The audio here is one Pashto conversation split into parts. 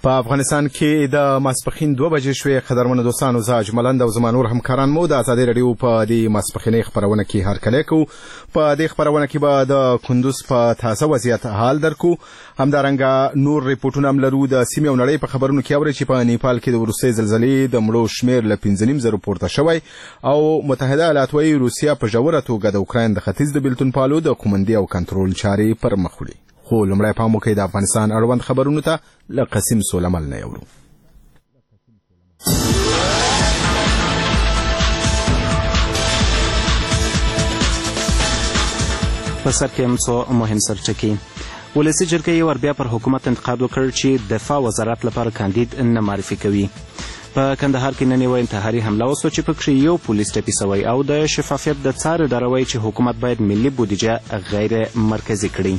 په افغانستان کې د ماسپښین 2 بجې شوې. قدرمنو دوستانو، زه اجملند او زما نور همکاران مو د ازادي رادیو په دې ماسپښینۍ خپرونه کې هرکلی کوو. په دې خپرونه کې به د کندوز په تازه وضعیت حال درکو، همدارنګه نور ریپورټونه هم لرو. د سیمې او نړۍ په خبرونو کې اورئ چې په نیپال کې د وروستۍ زلزلې د مړو شمېر له 5.5 پورته شوی او متحده ایالات وايي روسیه په ژوره توګه د اوکراین د ختیځ د بېلتون پالو د قومندي او کنټرول چارې پر مخ وړي. خو لومړی پام وکړئ د افغانستان اړوند خبرونو ته له قسیم سولمل نه یورو. په سر کې هم څو مهم سرچکي. ولسي جرګې یو بیا پر حکومت انتقاد وکړ چې دفاع وزارت لپاره کاندید نه معرفي کوي. په کندهار کې نن یوه انتحاري حمله وسوه چې پکې یو پولیس ټپي سوی او د شفافیت د څار اداره وایي چې حکومت باید ملي بودیجه غیر مرکزي کړي.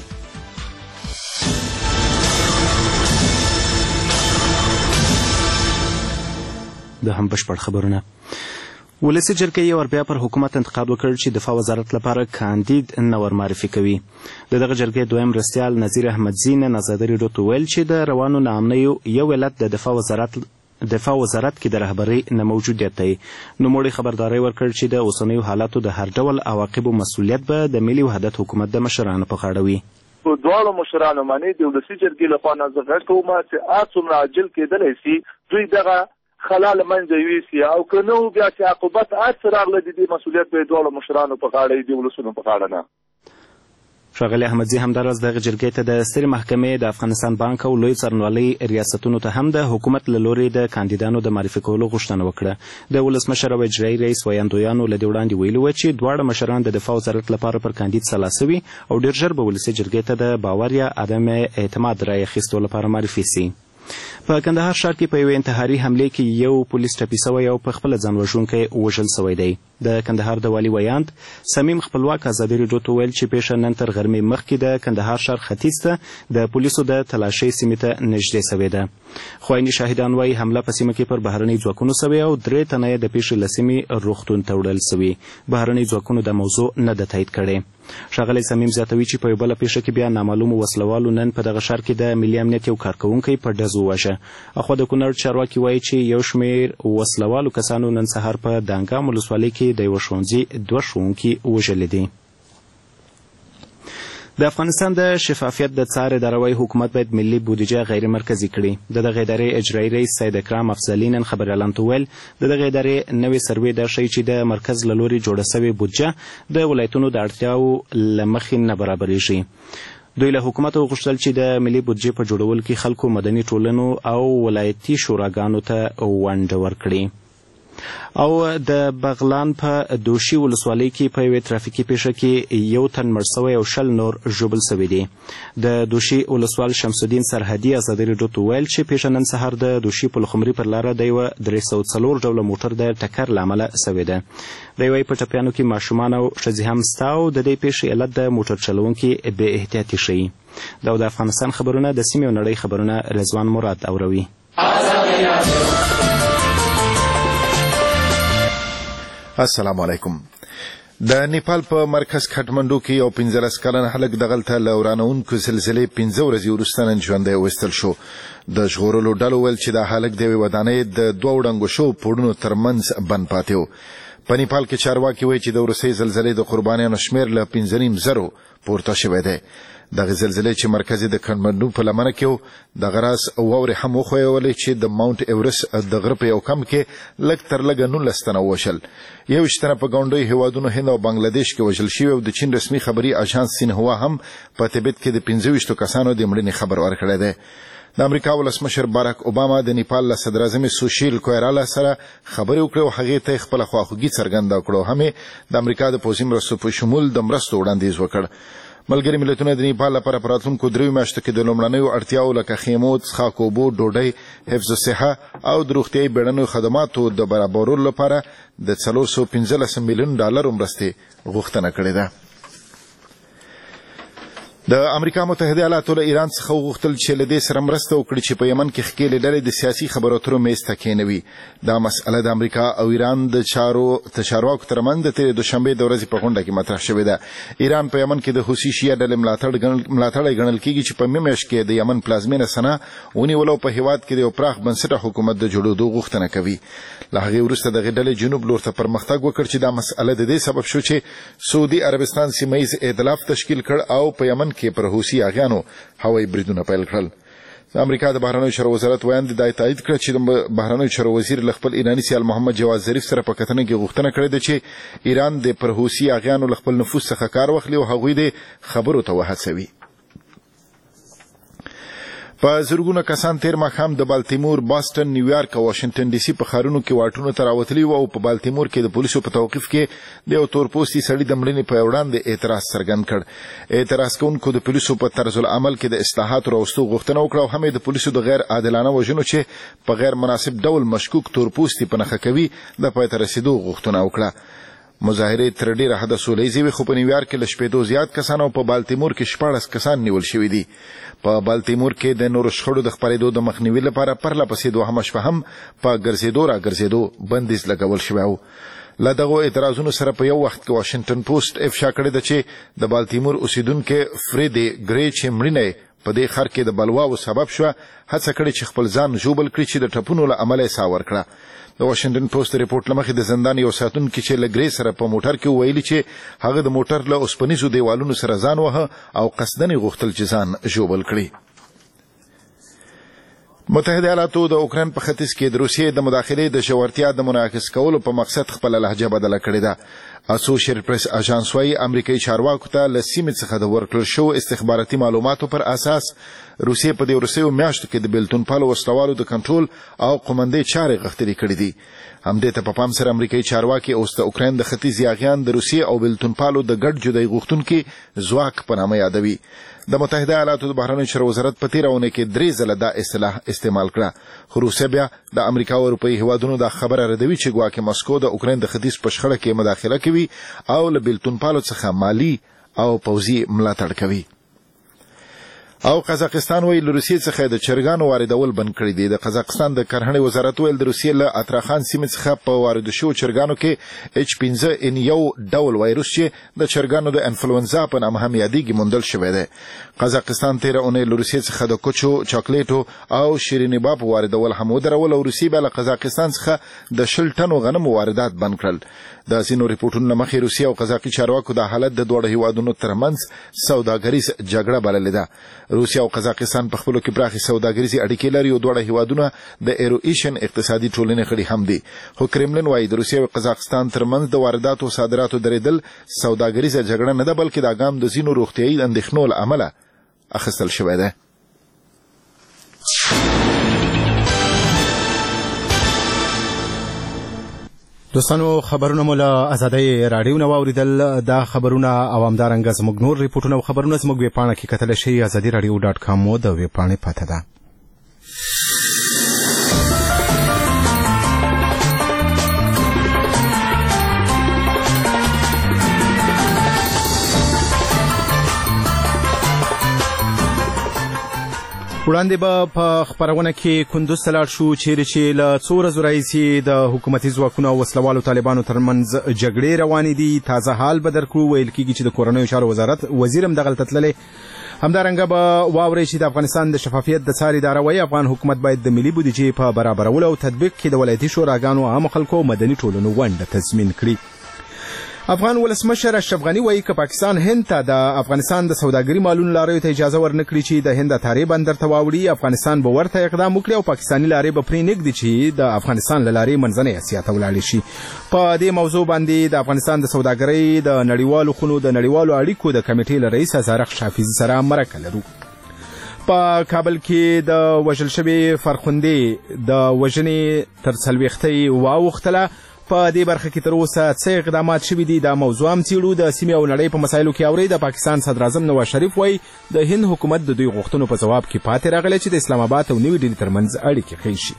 د هم بشپړ خبرونه. ولسي جرګې یو بیا پر حکومت انتقاد وکړ چې دفاع وزارت لپاره کاندید نه ور معرفي کوي. دغه جرګې دویم مرستیال نظیر احمدزي نن ازادي راډیو ته ویل چې د روانو ناامنیو یو علت د دفاع وزارت کې د رهبرۍ نه موجودیت دی. نوموړي خبرداری ورکړ چې د اوسنیو حالاتو د هر ډول عواقبو مسؤلیت به د ملي وحدت حکومت د مشرانو په غاړه وي. په دواړو مشرانو باندې د ولسي جرګې لخوا نه زه غږ کوم چې څومره عاجل کېدلی سي دوی دغه خلا له منځه یوسي او که نه بیا چې عاقبت څه راغله د دې مسؤلیت به یې دواړو مشرانو په غاړه وي، د ولسونو په غاړه نه. ښاغلي احمدزي همداراز دغه جرګې ته د سترې محکمې د افغانستان بانک او لوی څارنوالۍ ریاستونو ته هم د حکومت له لوري د کاندیدانو د معرفي کولو غوښتنه وکړه. د ولسمشر او اجرایي رئیس ویاندویانو له دې وړاندې ویلي وه چې دواړه مشران د دفاع وزارت لپاره پر کاندید سلا سوي او ډېر ژر به ولسي جرګې ته د باور یا عدم اعتماد رایې اخیستو لپاره معرفي سي. په کندهار ښار کې په یوې انتحاري حملې کې یو پولیس ټپي سوی او په خپله ځان وژونکی وژل سوی دی. د کندهار د والي ویاند صمیم خپلواک ازادي راډیو ته ویل چې پیښه نن تر غرمې مخکې د کندهار ښار ختیځ ته د پولیسو د تلاشۍ سیمې ته نږدې سوې ده. خو عیني شاهدان وایي حمله په سیمه کې پر بهرنۍ ځواکونو سوې او 3 تنه یې د پیښې له سیمې روغتون ته وړل سوي. بهرنۍ ځواکونو د موضوع نه ده تایید کړې. ښاغلی صمیم زیاتوي چې په یو بله پیښه کې بیا نامعلومو وسلوالو نن په دغه ښار کې د ملي امنیت یو کارکوونکی په ډز وواژه. اخوا د کونړ چارواکي وایي چې یو شمېر وسلوالو کسانو نن سهار په دانګام ولسوالۍ کې د یوه ښوونځي 2 ښوونکي وژلي دي. د افغانستان د شفافیت د څار اداره وايي حکومت باید ملي بودیجه غیر مرکزي کړي. د دغه ادارې اجرایي رئیس سید اکرام افضلي نن خبریالانو ته ویل د دغه ادارې نوې سروې دا ښیي چې د مرکز له لوري جوړه سوې بودجه د ولایتونو د اړتیاوو له مخې نه برابریږي. دوی له حکومت وغوښتل چې د ملي بودجې په جوړولو کې خلکو مدني ټولنو او ولایتي شوراګانو ته ونډه ورکړي. او د بغلان په دوشي ولسوالۍ کې په یوې ترافیکي پیښه کې یو تن مړ سوی او 20 نور ژوبل سوي دي. د دوشي ولسوال شمس الدین سرحدي ازادي راډیو ته ویل چې پیښه نن سهار د دوشي پلخمري پر لاره د یوه 304 ډوله موټر د ټکر له امله سوې ده. دی وایي په ټپیانو کې ماشومان او ښځې هم سته او د دې پیښې علت د موټر چلوونکي بې احتیاطي ښیي. دا د افغانستان خبرونه د سیمې او نړۍ خبرونه رضوان مراد اوروي. السلام علیکم. د نیپال په مرکز کټمنډو کې یو 15 کلن هلک دغلته له ورانوونکو زلزلې 15 ورځې وروسته نن ژوندی ویستل شو. د ژغورلو ډلو ویل چې دا هلک د یوې ودانۍ د 2 ړنګو شوو پوړونو ترمنځ بند پاتې و. په نیپال کې چارواکي وایي چې د وروستۍ زلزلې د قربانیانو شمېر له 5.5 پورته شوی دی. دغه زلزلې چې مرکز د کټمنډو په لمنه کې و دغه راز واورې هم وښویولې چې د ماونټ ایورست د غره په یو کم کې لږ تر لږه 19 تنه ووژل. 21 تنه په ګاونډیو هیوادونو هند او بنګلادیش کې وژل شوي او د چین رسمي خبري اژانس سینهوا هم په تبت کې د 25 کسانو د مړینې خبر ورکړی دی. د امریکا ولسمشر باراک اوباما د نیپال له صدر اعظم سوشیل کویرالا سره خبرې وکړې او هغې ته خپله خواخوږي څرګنده کړه او هم د امریکا د پوځي مرستو په شمول د مرستو وړاندیز وکړ. ملګري ملتونه د نیپال لپاره په راتلونکو 3 میاشتو کې د لومړنیو اړتیاوو لکه خیمو، څښاک اوبو، ډوډۍ، حفظ الصحه او د روغتیایي بیړنیو خدماتو د برابرولو لپاره د 415 میلیون ډالرو مرستې غوښتنه کړې ده. د امریکا متحده ایالاتو له ایران څخه وغوښتل چې له دې سره مرسته وکړي چې په یمن کې ښکېلې ډلې د سیاسي خبرو اترو میز ته کېنوي. دا مسئله د امریکا او ایران د چارواکو ترمنځ د تېرې دوشنبې د ورځې په غونډه کې مطرح شوې ده. ایران په یمن کې د حوثي شیعه ډلې ملاتړی ګڼل کېږي چې په میاشت کې د یمن پلازمینه سنا ونیول او په هېواد کې د یو پراخ بنسټه حکومت د جوړېدو غوښتنه کوي. له هغې وروسته دغې ډلې جنوب لور ته پرمختګ وکړ چې دا مسئله د دې سبب شو چې سعودي عربستان سیمه ییز ائتلاف تشکیل کړ او په یمن کې پر حوثي اغیانو هوایي بریدونه پیل کړل. د امریکا د بهرنیو چارو وزارت ویاند دا تایید کړ چې د بهرنیو چارو وزیر له خپل ایراني سیال محمد جواد ظریف سره په کتنه کې غوښتنه کړې ده چې ایران د پر حوثي اغیانو له خپل نفوذ څخه کار واخلي او هغوی د خبرو ته وهڅوي. په زرګونه کسان تیر ماښام د بالتیمور، باستن، نیویارک او واشنگټن ډي سي په ښارونو کې واټونو ته راوتلي وو او په بالتیمور کې د پولیسو په توقیف کې د یو تورپوستي سړي د مړینې په وړاندې اعتراض څرګند کړ. اعتراض کوونکو د پولیسو په طرز العمل کې د اصلاحاتو راوستو غوښتنه وکړه او هم د پولیسو د غیر عادلانه وژنو چې په غیر مناسب ډول مشکوک تورپوستي په نښه کوي د پای ته رسېدو غوښتنه وکړه. مظاهرې تر ډېره حده سوله ییزې وې خو په نیویارک کې له 15 زیات کسان او په بالتیمور کې 14 کسان نیول شوي دي. په بالتیمور کې د نورو شخړو د خپرېدو د مخنیوي لپاره پرله پسې دوهمه شپه هم په ګرځېدو راګرځېدو بندیز لګول شوی و. له دغو اعتراضونو سره په یو وخت کې واشنګټن پوسټ افشا کړې ده چې د بالتیمور اوسیدونکي فریدي ګری چې مړینه په دې ښار کې د بلواو سبب شوه هڅه کړې چې خپل ځان ژوبل کړي چې د ټپونو له امله یې ساه ورکړه. د واشنګټن پوسټ ریپورت له مخې د زندان یو ساتونکي چې له ګری سره په موټر کې وویلي چې هغه د موټر له اوسپنیزو دیوالونو سره ځان وهه او قصدن یې غوښتل چې ځان ژوبل کړي. متحده ایالاتو د اوکراین په ختیځ کې د روسیې د مداخلې د ژورتیا د منعکس کولو په مقصد خپله لهجه بدله کړې ده. اسوشیټډ پریس اژانس وايي امریکایي چارواکو ته له سیمې څخه د ورکړل شوو استخباراتي معلوماتو پر اساس روسیې په دې وروستیو میاشتو کې د بیلتون پالو وسلوالو د کنټرول او قومندې چارې غښتلې کړې دي. همدې ته په پام سره امریکایي چارواکي اوس د اوکراین د ختیځ یاغیان د روسیې او بیلتون پالو د ګډ جدایي غوښتونکي ځواک په نامه یادوي. د متحده ایالاتو د بهرنیو چارو وزارت په تېره اونۍ کې 3 ځله دا اصطلاح استعمال کړه خو روسیه بیا د امریکا او اروپایي هیوادونو دا خبره ردوي چې ګواکې مسکو د اوکراین د ختیځ په شخړه کې مداخله کوي او له بیلتون پالو څخه مالي او پوځي ملاتړ کوي. او قزاقستان ویل له روسیې څخه د چرګانو واردول بند کړي دي. د قزاقستان د کرهڼې وزارت ویل د روسیې له اتراخان سیمې څخه په واردو شوو چرګانو کې H5N1 ډول وایروس چې د چرګانو د انفلونزا په نامه هم یادېږي موندل شوی دی. قزاقستان تېره اونۍ له روسیې څخه د کوچو، چاکلیټو او شیریني باب واردول هم ودرول او روسیې بیا له قزاقستان څخه د 10 ټنو غنمو واردات بند کړل. د ځینو ریپورټونو له مخې روسیه او قزاقي چارواکو دا حالت د دواړو هیوادونو ترمنځ سوداګریز جګړه بللې ده. روسیه او قزاقستان په خپلو کې پراخې سوداګریزې اړیکې لري او دواړه هیوادونه د ایرویشن اقتصادي ټولنې غړي هم دي. خو کرملن وایي د روسیې او قزاقستان ترمنځ د وارداتو او صادراتو درېدل سوداګریزه جګړه نه ده بلکې دا ګام د ځینو روغتیایي اندېښنو له امله اخیستل شوی دی. دوستانو خبرونه مو له ازادۍ راډیو نه واوریدل. دا خبرونه او همدارنګه زموږ نور ریپورټونه او خبرونه زموږ ویبپاڼه کې کتلی شئ. ازادي راډیو .com مو د ویبپاڼې پته ده. وړاندې به په خبرونه کې کندوز ته لاړ شو چیرې چې له څو ورځو راهیسې د حکومتي ځواکونو او وسلوالو طالبانو ترمنځ جګړې روانې دي. تازه حال به درکړو. ویل کېږي چې د کورنیو چارو وزارت وزیر هم دغلته تللی. همدارنګه به واورئ چې د افغانستان د شفافیت د څار اداره وایي افغان حکومت باید د ملي بودیجې په برابرولو او تطبیق کې د ولایتي شوراګانو، عامو خلکو او مدني ټولنو ونډه تضمین کړي. افغان ولسمشر اشرف غني وایي که پاکستان هند ته د افغانستان د سوداګري مالونو لاریو ته اجازه ورنکړي چې د هند اتارې بندر ته واوړي، افغانستان به ورته اقدام وکړي او پاکستاني لارې به پرې نږدي چې د افغانستان له لارې منځنۍ اسیا ته ولاړې شي. په دې موضوع باندې د افغانستان د سوداګرۍ د نړیوالو خونو د نړیوالو اړیکو د کمیټې له رئیس زارق شافیزي سره مرکه لرو. په کابل کې د وژل شوي فرخندې د وژنې تر 40 واوښتله. په دې برخه کې تر اوسه څه اقدامات شوي دي دا موضوع هم څیړو. د سیمې او نړۍ په مسایلو کې اورئ. د پاکستان صدراعظم نواز شریف وایي د هند حکومت د دوی غوښتنو په ځواب کې پاتې راغلی چې د اسلام آباد او نوې ډیلي ترمنځ اړیکې ښې شي.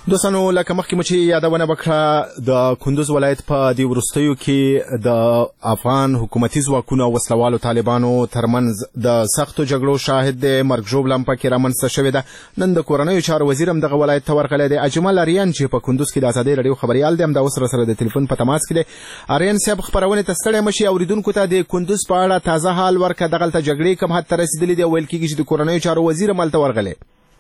دوستانو لکه مخکې مو چې یادونه وکړه د کندوز ولایت په دې وروستیو کې د افغان حکومتي ځواکونو او وسلوالو طالبانو ترمنځ د سختو جګړو شاهد دی. مرګ ژوبله هم پکې رامنځته شوې ده. نن د کورنیو چارو وزیر هم دغه ولایت ته ورغلی دی. اجمل اریان چې په کندوز کې د ازادۍ راډیو خبریال دی هم دا اوس سره د تلیفون په تماس کې دی. اریان صاحب خپرونې ته ستړی مه شي، اورېدونکو ته د کندوز په اړه تازه حال ورکړه. دغلته جګړې کوم حد ته رسېدلې دي او ویل کېږي چې د کورنیو چارو وزیر هم هلته ورغلی.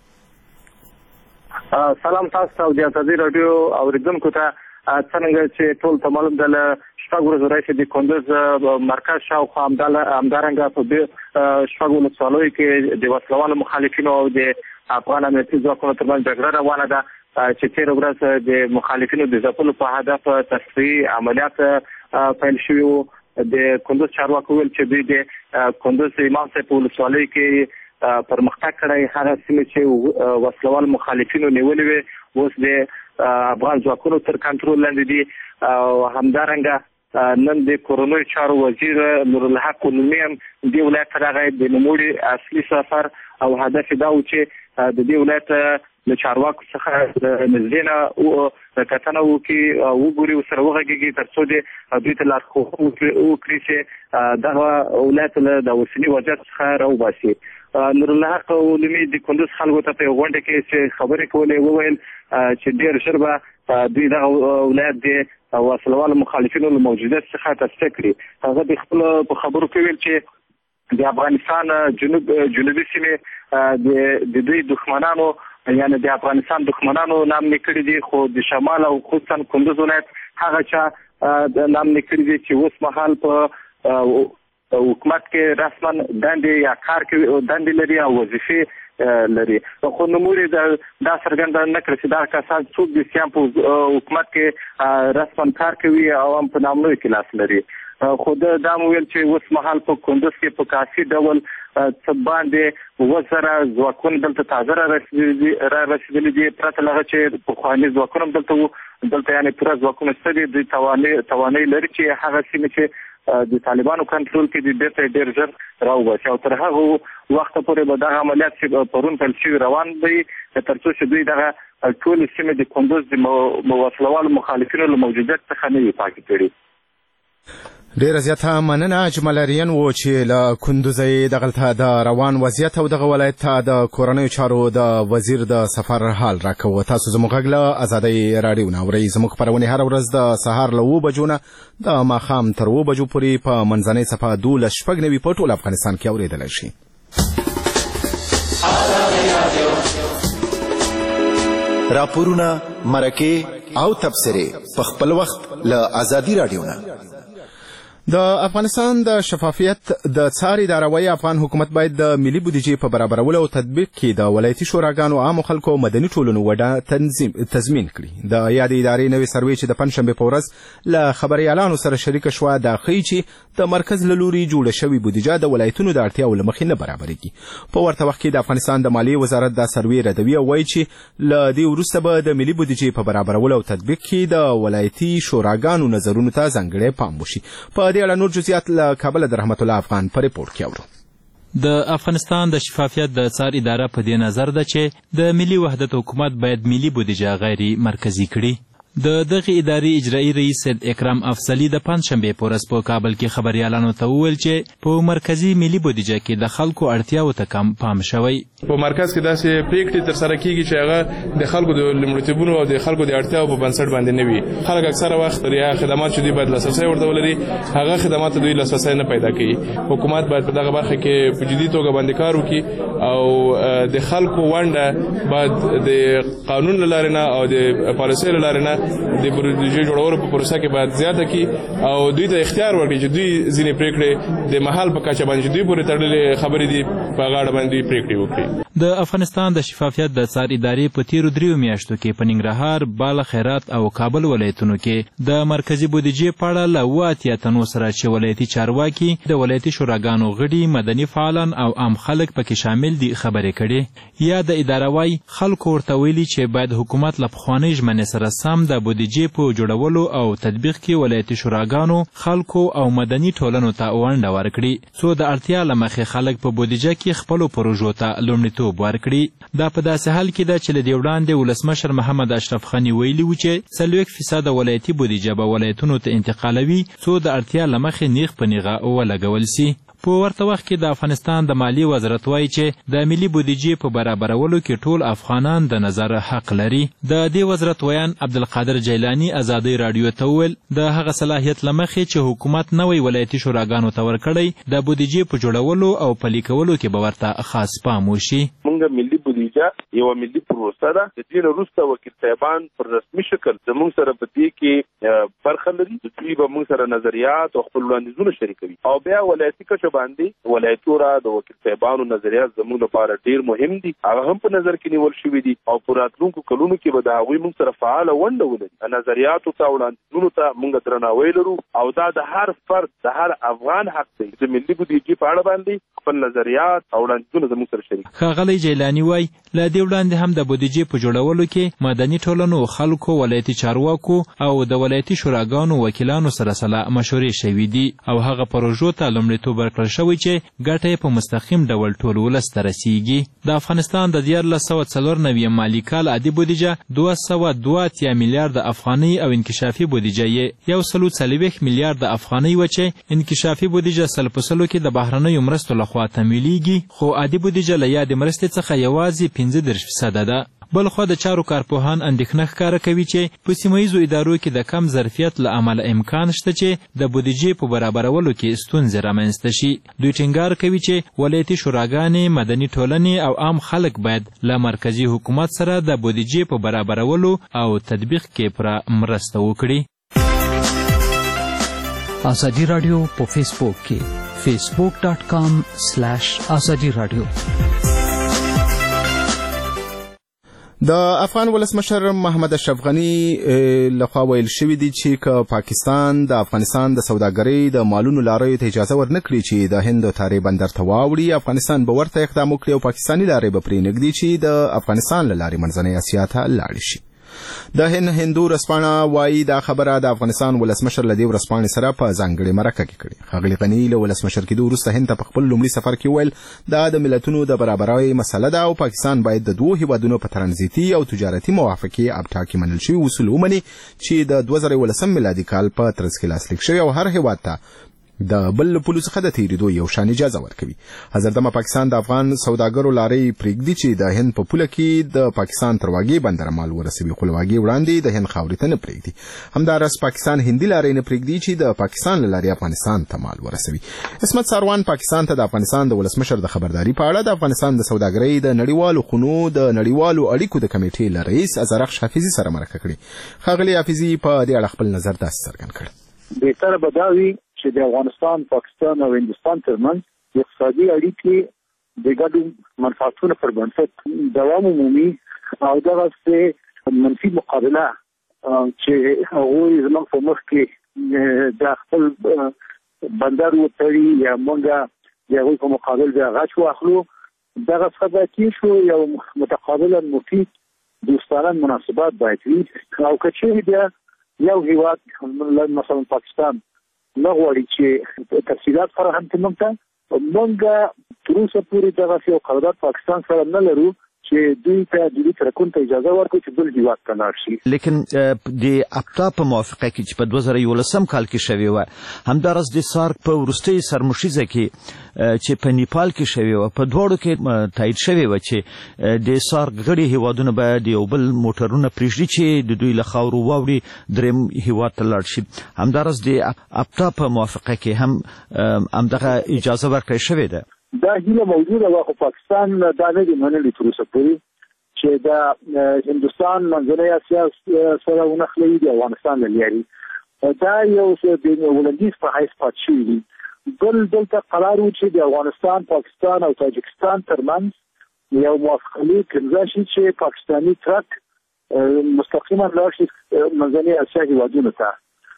سلام تاسو ته د ازادۍ راډیو اوریدونکو ته. څنګه چې ټول ته معلوم ده له شپږ ورځو راهیسې د کندوز مرکز شاوخوا همدارنګه په شپږ ولسوالیو کې د وسلوالو مخالفینو او د افغان امنیتي ځواکونو ترمنځ جګړه روانه ده چې تېره ورځ د مخالفینو د ځپلو په هدف تصفیې عملیات پیل شوي وو. د کندوز چارواکو ویل چې دوی د کندوز امام صاحب په ولسوالیو کې پرمختګ کړی. هغه سیمې چې وسلوال مخالفینو نیولې وې اوس د افغان ځواکونو تر کنټرول لاندې دي. او همدارنګه نن د کورنیو چارو وزیر نورالحق علومي هم دې ولایت ته راغی. د نوموړي اصلي سفر او هدف دا و چې د دې ولایت له چارواکو څخه نږدې نه کتنه وکړي او وګوري ورسره وغږېږي تر څو دوی ته لارښوونه وکړي چې دغه ولایت له د اوسني وضعیت څخه راوباسي. نورالحق علومي د کندوز خلکو ته په یوه غونډه کې چې خبرې کولې وویل چې ډېر ژر به دوی دغه ولایت د وسلوالو مخالفینو له موجودیت څخه تصفیه کړي. هغه د خپلو په خبرو کې ویل چې د افغانستان جنوبي سیمې د دوی دښمنانو یعنی د افغانستان دښمنانو نام نکړي دي، خو د شمال او خصوصا کندوز ولایت هغه چا نام نکړي دي چې اوس مهال په حکومت کې رسما دندې یا کار کوي، دندې لري او وظیفې لري. خو نوموړي دا څرګنده نه کړه چې دا کسان څوک دي چې هم په حکومت کې رسما کار کوي او هم په نامنوي کې لاس لري. خو دا مو ویل چې اوس مهال په کندوز کې په کافي ډول څه باندې 2000 ځواکونه دلته تازه را رسېدلي دي، پرته له هغه چې پخواني ځواکونه هم دلته وو. دلته یعنې پوره ځواکونه شته دي. دوی توانایي لري چې هغه سیمې چې د طالبانو کنټرول کې دي بیرته ډېر ژر راوباسي او تر هغه وخته پورې به دغه عملیات چې پرون پیل شوي روان وي تر څو چې دوی دغه ټولې سیمې د کندوز د وسلوالو مخالفینو له موجودیت څخه نه وي پاکې کړي. ډیره زیاته مننه اجمل اریان و چې له کندوزۍ دغلته د روان وضعیت او دغه ولایت ته د کورنیو چارو د وزیر د سفر حال راکوه. تاسو زموږ غږ له ازادۍ راډیو نه اورئ. زموږ خپرونې هره ورځ د سهار له 7 بجو نه د ماښام تر 7 بجو پورې په منځنۍ صفحه 12 په ټول افغانستان کې اورېدلی شي. راپورونه، مرکې او تبصرې په خپل وخت له ازادۍ راډیو نه. د افغانستان د شفافیت د څار اداره وايي افغان حکومت باید د ملي بودیجې په برابرولو او تطبیق کې د ولایتي شوراګانو، عامو خلکو او مدني ټولنو وډه تضمین کړي. د یادې ادارې نوې سروې چې د پنجشنبې په ورځ له خبریالانو سره شریکه شوه دا ښیي چې د مرکز له لوري جوړه شوې بودیجه د ولایتونو د اړتیاو له مخې نه برابرېږي. په ورته وخت کې د افغانستان د مالیې وزارت دا سروې ردوي او وایي چې له دې وروسته به د ملي بودیجې په برابرولو او تطبیق کې د ولایتي شوراګانو نظرونو ته ځانګړی پام وشي. په دې اړه نور جزئیات له کابل د رحمت الله افغان په ریپورت کې اورو. د افغانستان د شفافیت د څار اداره په دې نظر ده چې د ملي وحدت حکومت باید ملي بودیجه غیر مرکزی کړي. د دغه ادارې اجرایي رئیس سید اکرم افضلي د پنجشنبې په ورځ په کابل کې خبریالانو ته وویل چې په مرکزي ملي بودیجه کې د خلکو اړتیاو ته کم پام شوی. په مرکز کې داسې پریکړې ترسره کیږي چې هغه د خلکو د لومړیتوبونو او د خلکو د اړتیاو په بنسټ باندې نه وي. خلک اکثره وخت یا خدمات چې دوی باید لاسرسی ورته ولري هغه خدمات دوی لاسرسی نه پیدا کوي. حکومت باید په دغه برخه کې په جدي توګه باندې کار وکړي او د خلکو ونډه باید د قانون له لارې نه او د پالیسۍ له لارې نه د بودیجې جوړولو په پروسه کې باید زیاته کړي او دوی ته اختیار ورکړي چې دوی ځینې پریکړې د محل په کچه باندې دوی پورې تړلې خبرې دي په غاړه باندې پریکړې وکړي. د افغانستان د شفافیت د څار ادارې په تیرو 3 میاشتو کې په ننګرهار، بالغ، خیرات او کابل ولایتونو کې د مرکزی بودیجې په اړه له 7 تنو سره چې ولایتي چارواکي، د ولایتي شوراګانو غړي، مدني فعالان او عام خلک پکې شامل دي خبرې کړي. یا د اداره وايي خلکو ورته ویلي چې باید حکومت له پخوانۍ ژمنې سره سم د بودیجې په جوړولو او تطبیق کې ولایتي شوراګانو، خلکو او مدني ټولنو ته ونډه ورکړي څو د اړتیا له مخې خلک په بودیجه کې خپلو پروژو ته لومړیتوب لومړیتوب ورکړي. دا په داسې حال کې ده چې له دې وړاندې ولسمشر محمد اشرف غني ویلي و چې 40% ولایتي بودیجه به ولایتونو ته انتقالوي څو د اړتیا له مخې نیغ په نیغه ولګول سي. په ورته وخت کې د افغانستان د مالی وزارت وایي چې د ملي بودیجې په برابرولو کې ټول افغانان د نظر حق لري. د دې وزارت ویان عبدالقادر جیلانی ازادۍ راډیو ته وویل د هغه صلاحیت له مخې چې حکومت نوی ولایتي شوراګانو ته ورکړی د بودیجې په جوړولو او پلي کولو کې به ورته خاص پام وشي. موږ ملي بودیجه یو ملي پروسه ده. د دې وروسته وکیل صاحبان پر رسمي شکل زموږ سره په دې کې برخه لري. دوی به موږ سره نظریات او خپل وړاندیزونه شریکوي او بیا ولایتي کچه باندې ولایتو را د وکیل صاحبانو نظریات زموږ لپاره ډیر مهم دي. هغه هم په نظر کې نیول شوي دي او په راتلونکو کلونو کې به د هغوی موږ سره فعاله ونډه ولري. نظریاتو ته وړاندیزونو ته موږ درناوی لرو او دا د هر فرد د هر افغان حق دی چې ملي بودیجې په اړه باندې خپل نظریات او وړاندیزونه زموږ سره شریک. ښاغلی جیلاني وایي له دې وړاندې هم د بودیجې په جوړولو کې مدني ټولنو، خلکو، ولایتي چارواکو او د ولایتي شوراګانو وکیلانو سره سلا مشورې شوي دي او هغه پروژو ته لومړیتوب ورکړل شوی چې ګټه یې په مستقیم ډول ټول ولس ته رسیږي. د افغانستان د 1994 مالي کال عادي بودیجه 282 میلیارد افغانۍ او انکشافي بودیجه یې 140 میلیارد افغانۍ و چې انکشافي بودیجه 100% کې د بهرنیو مرستو لخوا تمویلیږي، خو عادي بودیجه له یادې مرستې څخه یوازې 15% ده. بلخوا د چارو کارپوهان اندېښنه ښکاره کوي چې په سیمهییزو ادارو کې د کم ظرفیت له امله امکان شته چې د بودیجې په برابرولو کې ستونزې رامنځته شي. دوی ټینګار کوي چې ولایتي شوراګانې، مدني ټولنې او عام خلک باید له مرکزي حکومت سره د بودیجې په برابرولو او تطبیق کې پوره مرسته وکړي. ازادي راډیو په فیسبوک کې facebook.com/ازادي راډیو. د افغان ولسمشر محمد اشرف غني لخوا ویل شوي دي چې که پاکستان د افغانستان د سوداګرۍ د مالونو لاریو ته اجازه ورنکړي چې د هند تارې بندر ته واوړي، افغانستان به ورته اقدام وکړي او پاکستاني لارې به پرې نږدي چې د افغانستان له لارې منځنۍ اسیا ته لاړې شي. د هندو رسپانه وایي دا خبره د افغانستان ولسمشر له دې ورسپانې سره په ځانګړې مرکه کې کړې. ښاغلي غني له ولسمشر کېدو وروسته هند ته په خپل لومړي سفر کې ویل دا د ملتونو د برابرۍ مسله ده او پاکستان باید د دوو هیوادونو په ترانزیتي او تجارتي موافقې ابتا کې منل شوي اصول ومني چې د 2019 میلادي کال په ترڅ کې لاسلیک شوي او هر هیواد ته د بل پولو څخه د تیریدو یو شان اجازه ورکوي. حضرتمه پاکستان د افغان سوداګرو لارې پرېږدي چې د هند په پوله کې د پاکستان تر واګې بندر مال ورسوي، خو له واګې وړاندې د هند خاورې ته نه پرېږدي. همداراز پاکستان هندي لارې نه پرېږدي چې د پاکستان له لارې افغانستان ته مال ورسوي. عصمت ساروان پاکستان ته د افغانستان د ولسمشر د خبرداري په اړه د افغانستان د سوداګرۍ د نړیوالو خونو د نړیوالو اړیکو د کمیټې له رئیس ازرخش حافظي سره مرکه کړې. ښاغلي حافظي په دې اړه خپل نظر داسې څرګند کړ. بهتره به دا وي چې د افغانستان، پاکستان او هندوستان ترمنځ اقتصادي اړیکې د ګډو منفعتونو پر بنسټ دوام ومومي او دغسې منفي مقابله چې هغوی زموږ په مخ کې د خپل بندر وتړي یا موږ د هغوی په مقابل د غچ واخلو، دغه څخه باید تېر شو. یو متقابلا مفید دوستانه مناسبات باید وي او که چیرې بیا یو هیواد مثلا پاکستان نه غواړي چې تفصیلات فراهم کړي موږ ته، موږ تر اوسه پورې دغسې یو قرارداد پاکستان سره نه لرو چې دوی ته د دې ترکون ته اجازه ورکړي چې بل هیواد ته لاړ شي. لیکن د ابتا په موافقه کې چې په 2011 کال کې شوې وه، همداراز د سارک په وروستۍ سرمشیزه کې چې په نیپال کې شوې وه، په دواړو کې تایید شوې وه چې د سارک غړي هیوادونه باید یو بل موټرونه پرېږدي چې د دوی له خاورو واوړي درېیم هیواد ته لاړ شي. همداراز د ابتا په موافقه کې هم همدغه اجازه ورکړې شوې ده. دا هیله موجوده وه خو پاکستان دا نه دي منلي تر اوسه پورې چې د هندوستان منځنۍ اسیا سره ونښلوي د افغانستان له لارې. دا یو وړاندیز په حیث پاتې شوي دي. بل دلته قرار و چې د افغانستان، پاکستان او تاجکستان ترمنځ یو موافقه لیک امضا شي چې پاکستاني ټرک مستقیما لاړ شي منځنۍ اسیا هیوادونو ته.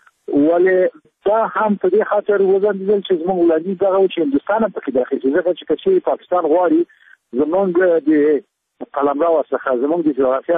ولې دا هم په دې خاطر وځنډېدل چې زموږ وړاندیز دغه و چې هندوستان هم پکې داخل شي، ځکه چې که چیرې پاکستان غواړي زموږ د قلمرو څخه، زموږ د جغرافیا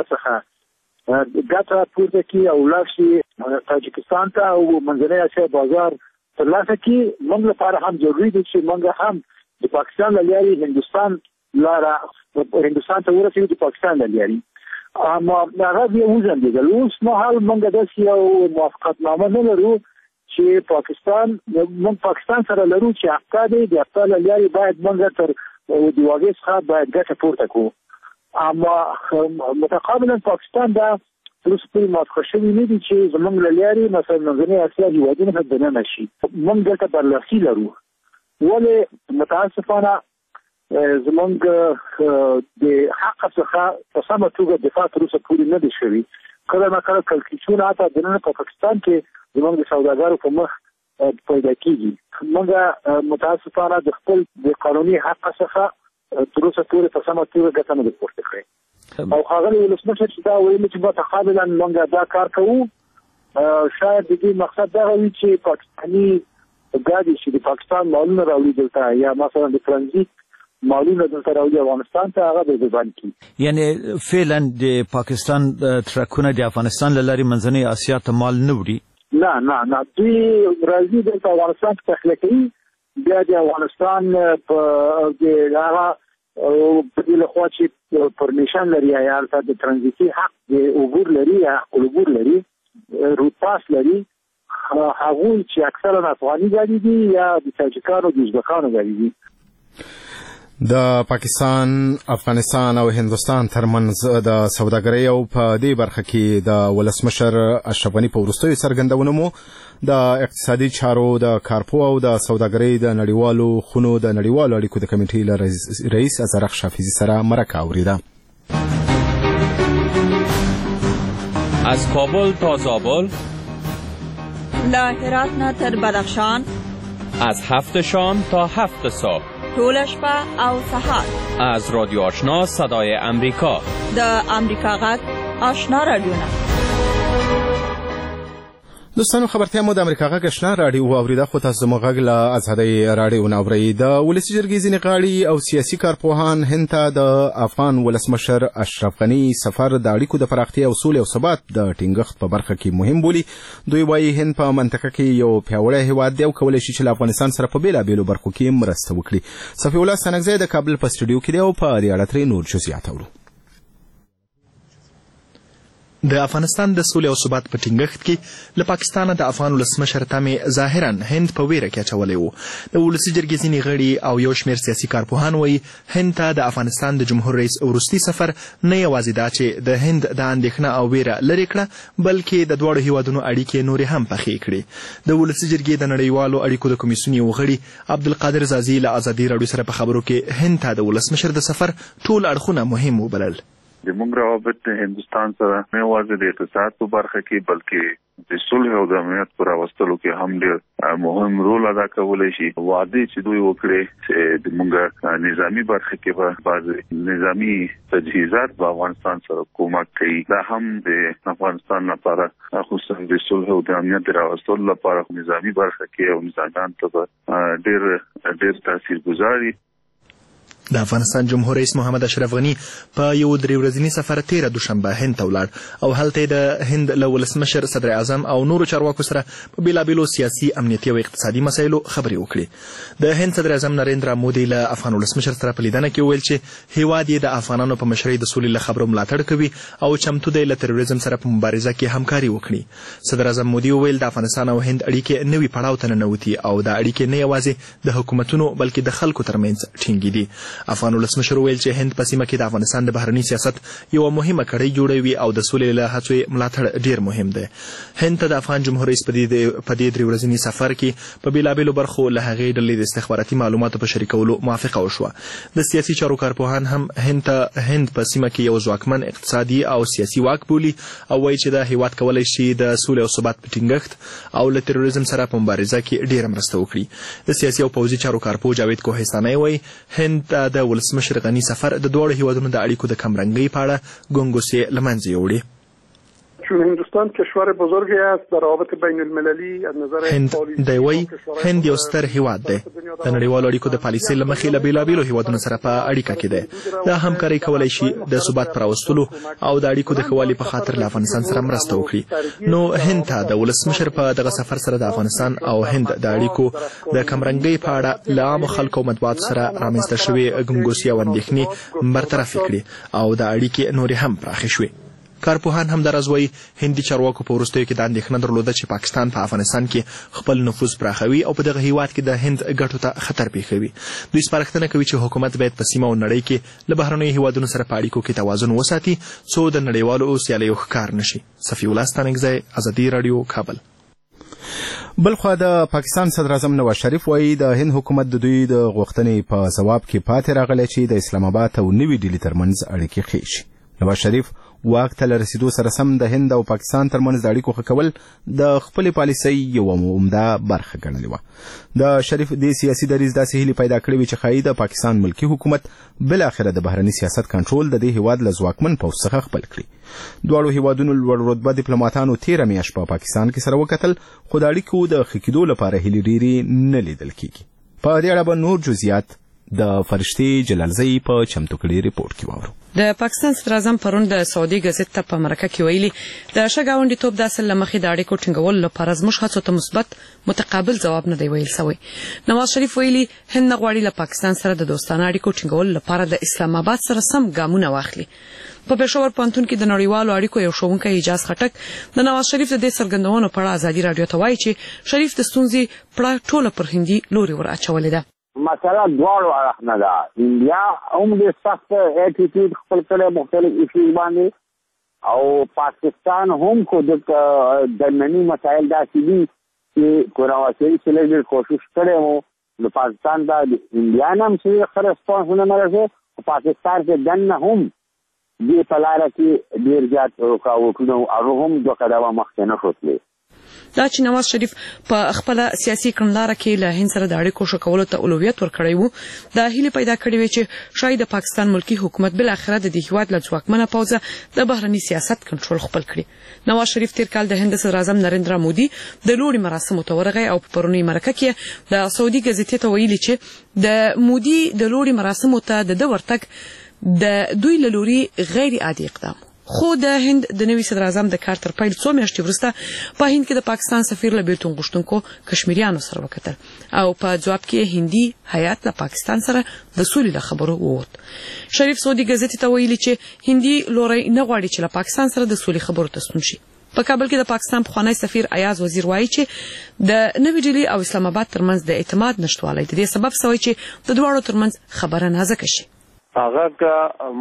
څخه ګټه پورته کړي او لاړ شي تاجکستان ته او منځنۍ اسیا بازار ترلاسه کړي، موږ لپاره هم ضروري دی چې موږ هم د پاکستان له لارې هندوستان لاره هندوستان ته ورسېږي چې پاکستان له لاري اما هغه بیا وځنډېدل. اوس مهال موږ داسې یو موافقتنامه نه لرو چې موږ پاکستان سره لرو چې افتا دی د افتا له لارې باید موږ تر د واګې څخه باید ګټه پورته کړو. اما متقابلا پاکستان دا تر اوسه پورې موافقه شوي نه دي چې زموږ له لارې مثلا منځنۍ اسیا هېوادونه ته دننه شي. موږ دلته برلاسي لرو ولې متاسفانه زموږ د حق څخه په سمه توګه دفاع تر اوسه پورې نه دي شوي. کله نه کله کړکېچونه حتی دننه په پاکستان کې زموږ د سوداګرو په مخ پیدا کېږي. موږ متاسفانه د خپل د قانوني حق څخه تر اوسه پورې په سمه توګه ګټه نه ده پورته کړې. او ښاغلی ولسمشر چې دا ویلي چې متقابلا موږ دا کار کوو، شاید د دې مقصد دغه وي چې پاکستاني ګاډي چې د پاکستان مالونه راوړي دلته یا مثلا د ترانزیت مالونه دلته راوړي افغانستان ته هغه به بند کړي. یعنی فعلا د پاکستان ټرکونه د افغانستان له لارې منځنۍ اسیا ته مال نه وړي؟ نه دوی راځي دلته افغانستان ته تخلیه کوي، بیا د افغانستان په د هغه په دې لخوا چې پرمیشن لري یا د ترانزیتي حق د عبور لري یا حق العبور لري، روت پاس لري، هغوی چې اکثرا افغاني ګاډي دي یا د تاجکانو د ازبکانو ګاډي دي. د پاکستان، افغانستان او هندوستان ترمنځ د سوداګرۍ او په دې برخه کې د ولسمشر اشرف غني په وروستیو څرګندونو مو د اقتصادي چارو د کارپو او د سوداګرۍ د نړیوالو خونو د نړیوالو اړیکو د کمیټې له رئیس ازرق شافیزي سره مرکه اوریده. از کابل تا زابل، له هرات نه تر بدخشان، از 7 شام تا 7 صبح، طول شپه او سهار، از رادیو آشنا صدای امریکا، د امریکا غږ آشنا رادیو. دوستانو، خبرتیا مو د امریکا غږ آشنا راډیو واوریده، خو تاسو زموږ غږ له ازادۍ راډیو نه اورئ. د ولسي جرګې ځینې غړي او سیاسي کارپوهان هند ته د افغان ولسمشر اشرف غني سفر د اړیکو د پراختیا او سولې او ثبات د ټینګښت په برخه کې مهم بولي. دوی وایي هند په منطقه کې یو پیاوړی هیواد دی او کولی شي چې له افغانستان سره په بېلابېلو برخو کې مرسته وکړي. صفي الله ستانکزی د کابل په سټوډیو کې دی او په دې اړه ترې نور جزئیات اورو. د افغانستان د سولې او ثبات په ټینګښت کې له پاکستان د افغان ولسمشر تمې ظاهرا هند په ویره کې اچولی و. د ولسي جرګې ځینې غړي او یو شمېر سیاسي کارپوهان وایي هند ته د افغانستان د جمهور رئیس وروستي سفر نه یوازې دا چې د هند د اندېښنه او ویره لرې کړه، بلکې د دواړو هیوادونو اړیکې نورې هم پخې کړې. د ولسي جرګې د نړیوالو اړیکو د کمیسیون یو غړي عبدالقادر زازي له ازادي راډیو سره په خبرو کې هند ته د ولسمشر د سفر ټول اړخونه مهم وبلل. د موږ روابط د هندوستان سره نه یوازې د اقتصاد په برخه کې بلکې د صلح او د امنیت پر راوستلو کې هم ډېر مهم رول ادا کولی شي. وعده چې دوی وکړي چې د موږ نظامی برخه کې به بعض نظامی تجهیزات په افغانستان سره کومک کوي، دا هم د افغانستان لپاره خصوصا د صلح او د امنیت راوستلو لپاره نظامی برخه کې او نظامیان ته ډېر تاثیرګذار دي. د افغانستان جمهور رئیس محمد اشرف غني په یو 3 ورځني سفر 13 دوشنبه هند ته ولاړ او هلته د هند له ولسمشر صدر اعظم او نورو چارواکو سره په بیلابیلو سیاسي، امنیتي او اقتصادي مسایلو خبرې وکړي. د هند صدر اعظم نریندرا مودي له افغان ولسمشر سره په لیدنه کې ویل چې هیواد یې د افغانانو په مشرۍ د سولې له خبرو ملاتړ کوي او چمتو دی له تروریزم سره په مبارزه کې همکاري وکړي. صدر اعظم مودي وویل د افغانستان او هند اړیکې نوي پړاو ته ننوتي او د اړیکې نه یوازې د حکومتونو بلکې د خلکو ترمنځ ټینګې دي. افغان ولسمشر ویل چې هند په سیمه کې د افغانستان د بهرني سیاست یو مهمه کړۍ جوړوي او د سولې له هڅو ملاتړ ډیر مهم دی. هند ته د افغان جمهور رئیس په دې 3 ورځني سفر کې په بیلابیلو برخو له هغې ډلې د استخباراتي معلوماتو په شریکولو موافقه وشوه. د سیاسي چارو کارپوهان هم هند په سیمه کې یو ځواکمن اقتصادي او سیاسي واک بولي او وایي چې د هیواد کولی شي د سولې او ثبات په ټینګښت او له تروریزم سره په مبارزه کې ډیره مرسته وکړي. د سیاسي او پوځي چارو کارپوه جاوید کوهستاني وایي هند د ولسمشر غني سفر د دوړو هیوادونو د اړیکو د کمرنګۍ په اړه گنگوسه لمنځه یوړي. چون هندوستان کشور بزرگی است در روابط بین المللی از نظر هند یو ستر هیواد دی. د نړیوالو اړیکو د پالیسۍ له مخې له بیلابیلو هیوادونو سره په اړیکه کې دی. دا همکاري کولای شي د ثبات پر راوستلو او د اړیکو د ښه والي په خاطر له افغانستان سره مرسته وکړي. نو هند ته د ولسمشر په دغه سفر سره د افغانستان او هند د اړیکو د کمرنګۍ په اړه له عامو خلکو او مطبوعاتو سره رامنځته شوې ګنګوسې او اندېښنې برطرف کړي او د اړیکې نورې هم پراخې شوې. کارپوهان همداراز وایي هندي چارواکو په وروستیو کې دا اندېښنه درلوده چې پاکستان په افغانستان کې خپل نفوذ پراخوي او په دغه هیواد کې د هند ګټو ته خطر پیښوي. دوی سپارښتنه کوي چې حکومت باید په سیمه او نړۍ کې له بهرنیو هیوادونو سره په اړیکو کې توازن وساتي څو د نړیوالو سیالیو ښکار نشي. صفي الله ستانکزی، ازادي راډیو، کابل. بلخوا د پاکستان صدر اعظم نواز شریف وایي د هند حکومت د دوی د غوښتنې په ځواب کې پاتې راغلی چې د اسلام آباد او نوي ډیلي ترمنځ اړیکې ښې شي. نواز شریف واک ته له رسیدو سره سم د هند او پاکستان ترمنځ د اړیکو ښه کول د خپلې پالیسۍ یوه عمده برخه ګڼلې وه. د شریف دې سیاسي دریځ داسې هیلې پیدا کړې وې چې ښایي د پاکستان ملکي حکومت بالاخره د بهرني سیاست کنټرول د دې هیواد له ځواکمن پوځ څخه خپل کړي. دواړو هیوادونو لوړ رتبه ډیپلوماتانو تېره میاشت په پاکستان کې سره وکتل، خو د اړیکو د ښه کېدو لپاره هیلې ډېرې نه لیدل کېږي. په دې اړه به نور جزئیات د فرشتې جلالزی په چمتو کړي ریپورت کې واورو. د پاکستان صدر اعظم پرون د سعودي غزت ته په مرکه کې ویلي د ښه ګاونډیتوب د اصل له مخې د اړیکو ټینګولو لپاره زموږ هڅو ته مثبت متقابل ځواب نه دی ویل سوی. نواز شریف ویلي هند نه غواړي له پاکستان سره د دوستانه اړیکو ټینګولو لپاره د اسلام آباد سره سم ګامونه واخلي. په پېښور پوهنتون کې د نړیوالو اړیکو یو ښوونکی حجاز خټک د نواز شریف د دې څرګندونو په اړه ازادي راډیو ته وایي چې شریف د ستونزې پړه ټوله پر هندي لوري ور اچولې ده. مسله دواړو اړخ نه ده. انډیا هم ډېر سخت اټیټیوډ خپل کړی مختلف ایشوز باندې او پاکستان هم خو د ننني مسایل داسې دي چې نواز شریف چې لږ کوشش کړی و د پاکستان د انډیا نه هم چې ښه رسپانس ونه رسېد په پاکستان کې دننه هم دې په لاره کې ډېر زیات رکاوټونه هغه هم دوه قدمه مخکې نه شوتلې. دا چې نواز شریف په خپل سیاسي کړنلاره کې له هند سره د اړیکو ښه کولو ته اولویت ورکړی وو، دا هیله پیدا کړې وه چې شاید د پاکستان ملکی حکومت بالاخره د دې هیواد له ځواکمنه پوځه د بهرني سیاست کنټرول خپل کړي. نواز شریف تیر کال د هند صدر اعظم نریندرا مودي د لوړي مراسمو ته ورغی او په پرونی مرکه کې د سعودي غزت ته ویلي چې د مودي د لوړي مراسمو ته د ورتګ د دوی له لوري غیر عادي اقدام. خو د هند د نوي صدر اعظم د کار تر پیل څو میاشتې وروسته په هند کې د پاکستان سفیر له بیلتون غوښتونکو کشمیریانو سره وکتل او په ځواب کې هندي هیات له پاکستان سره د سولې له خبرو ووت. شریف سعودي غزت ته ویلي چې هندي لوري نه غواړي چې له پاکستان سره د سولې خبرو ته ستون شي. په کابل کې د پاکستان پخوانی سفیر ایاز وزیر وایي چې د نوي ډیلي او اسلام آباد ترمنځ د اعتماد نشټوالی د دې سبب شوی چې د دواړو ترمنځ خبره نازکه شي. هغه که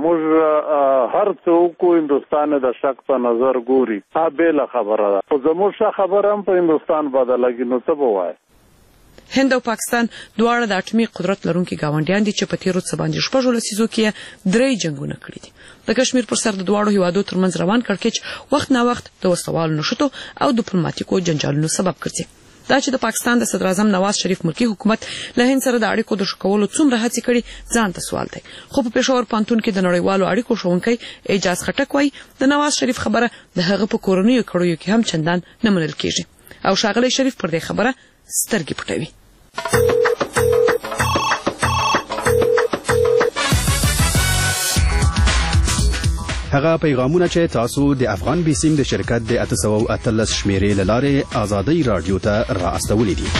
موږ هر څوک هندستان د شک په نظر ګوري ها بیل خبره ده خو زموږ ښه خبره هم په هندستان باندې لګي نو څه به وایي. هند او پاکستان دواړه د اټومي قدرت لرونکي ګاونډیان دي چې په تیرو څه باندې شپږو لسیزو کې درې جنګونه کړي دي. د کشمیر پر سر د دواړو هیوادو ترمنځ روان کړکېچ وخت نا وخت د وسوالو نشټو او ډیپلوماټیکو جنجالونو سبب ګرځي. دا چې د پاکستان د صدر اعظم نواز شریف ملکی حکومت له هند سره د اړیکو د ښه کولو څومره هڅې کړي ځان ته سوال دی. خو په پېښور پوهنتون کې د نړیوالو اړیکو ښوونکی اعجاز خټک وایي د نواز شریف خبره د هغه په کورنیو کړیو کې هم چندان نه منل کېږي او ښاغلی شریف پر دې خبره سترګې پټوي. هغه پیغامونه چې تاسو د افغان بیسیم د شرکت د 813 شمیرې له لارې ازادي رادیو ته را استولې دي.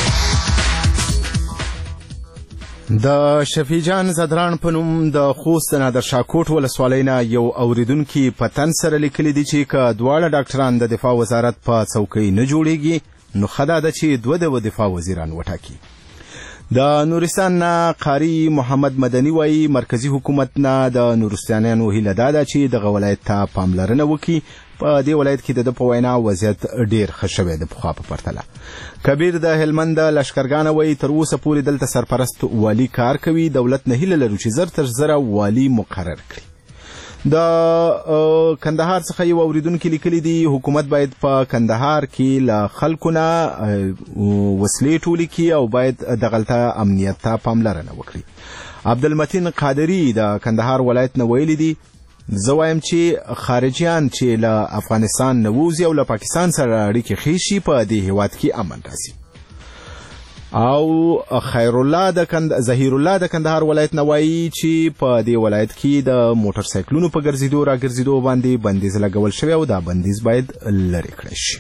د شفیجان زدران په نوم د خوست نادر شاکوټ ولسوالۍ نه یو اوریدونکي په تن سره لیکلي دي چې که دواړه ډاکټران د دفاع وزارت په څوکۍ نه جوړیږي نو ښه ده چې دوه د دفاع وزیران وټاکي. د نورستان نه قاری محمد مدني وایي مرکزی حکومت نه د نورستانیانو هیله دا ده چې دغه ولایت ته پاملرنه وکړي. په دې ولایت کې د په وینا وضعیت ډیر ښه شوی د پخوا په پرتله. کبیر د هلمند لشکرګانه وایي تر اوسه پورې دلته سرپرست والی کار کوي. دولت نه هیله لرو چې زر تر زره والی مقرر کړي. د کندهار څخه یو اوریدونکي لیکلي دي حکومت باید په کندهار کې له خلکو نه وسلې ټولې کړي او باید دغلته امنیت ته پاملرنه وکړي. عبدالمتین قادری د کندهار ولایت نه ویلي دي زه وایم چې خارجیان چې له افغانستان نه ووځي او له پاکستان سره اړیکې ښې شي په دې هیواد کې امن راځي. او ظهیر الله د کندهار ولایت نوایي چې په دې ولایت کې د موټر سایکلونو په ګرځېدو را ګرځېدو باندې بندیز لګول شوی او دا بندیز باید لرې کړی شي.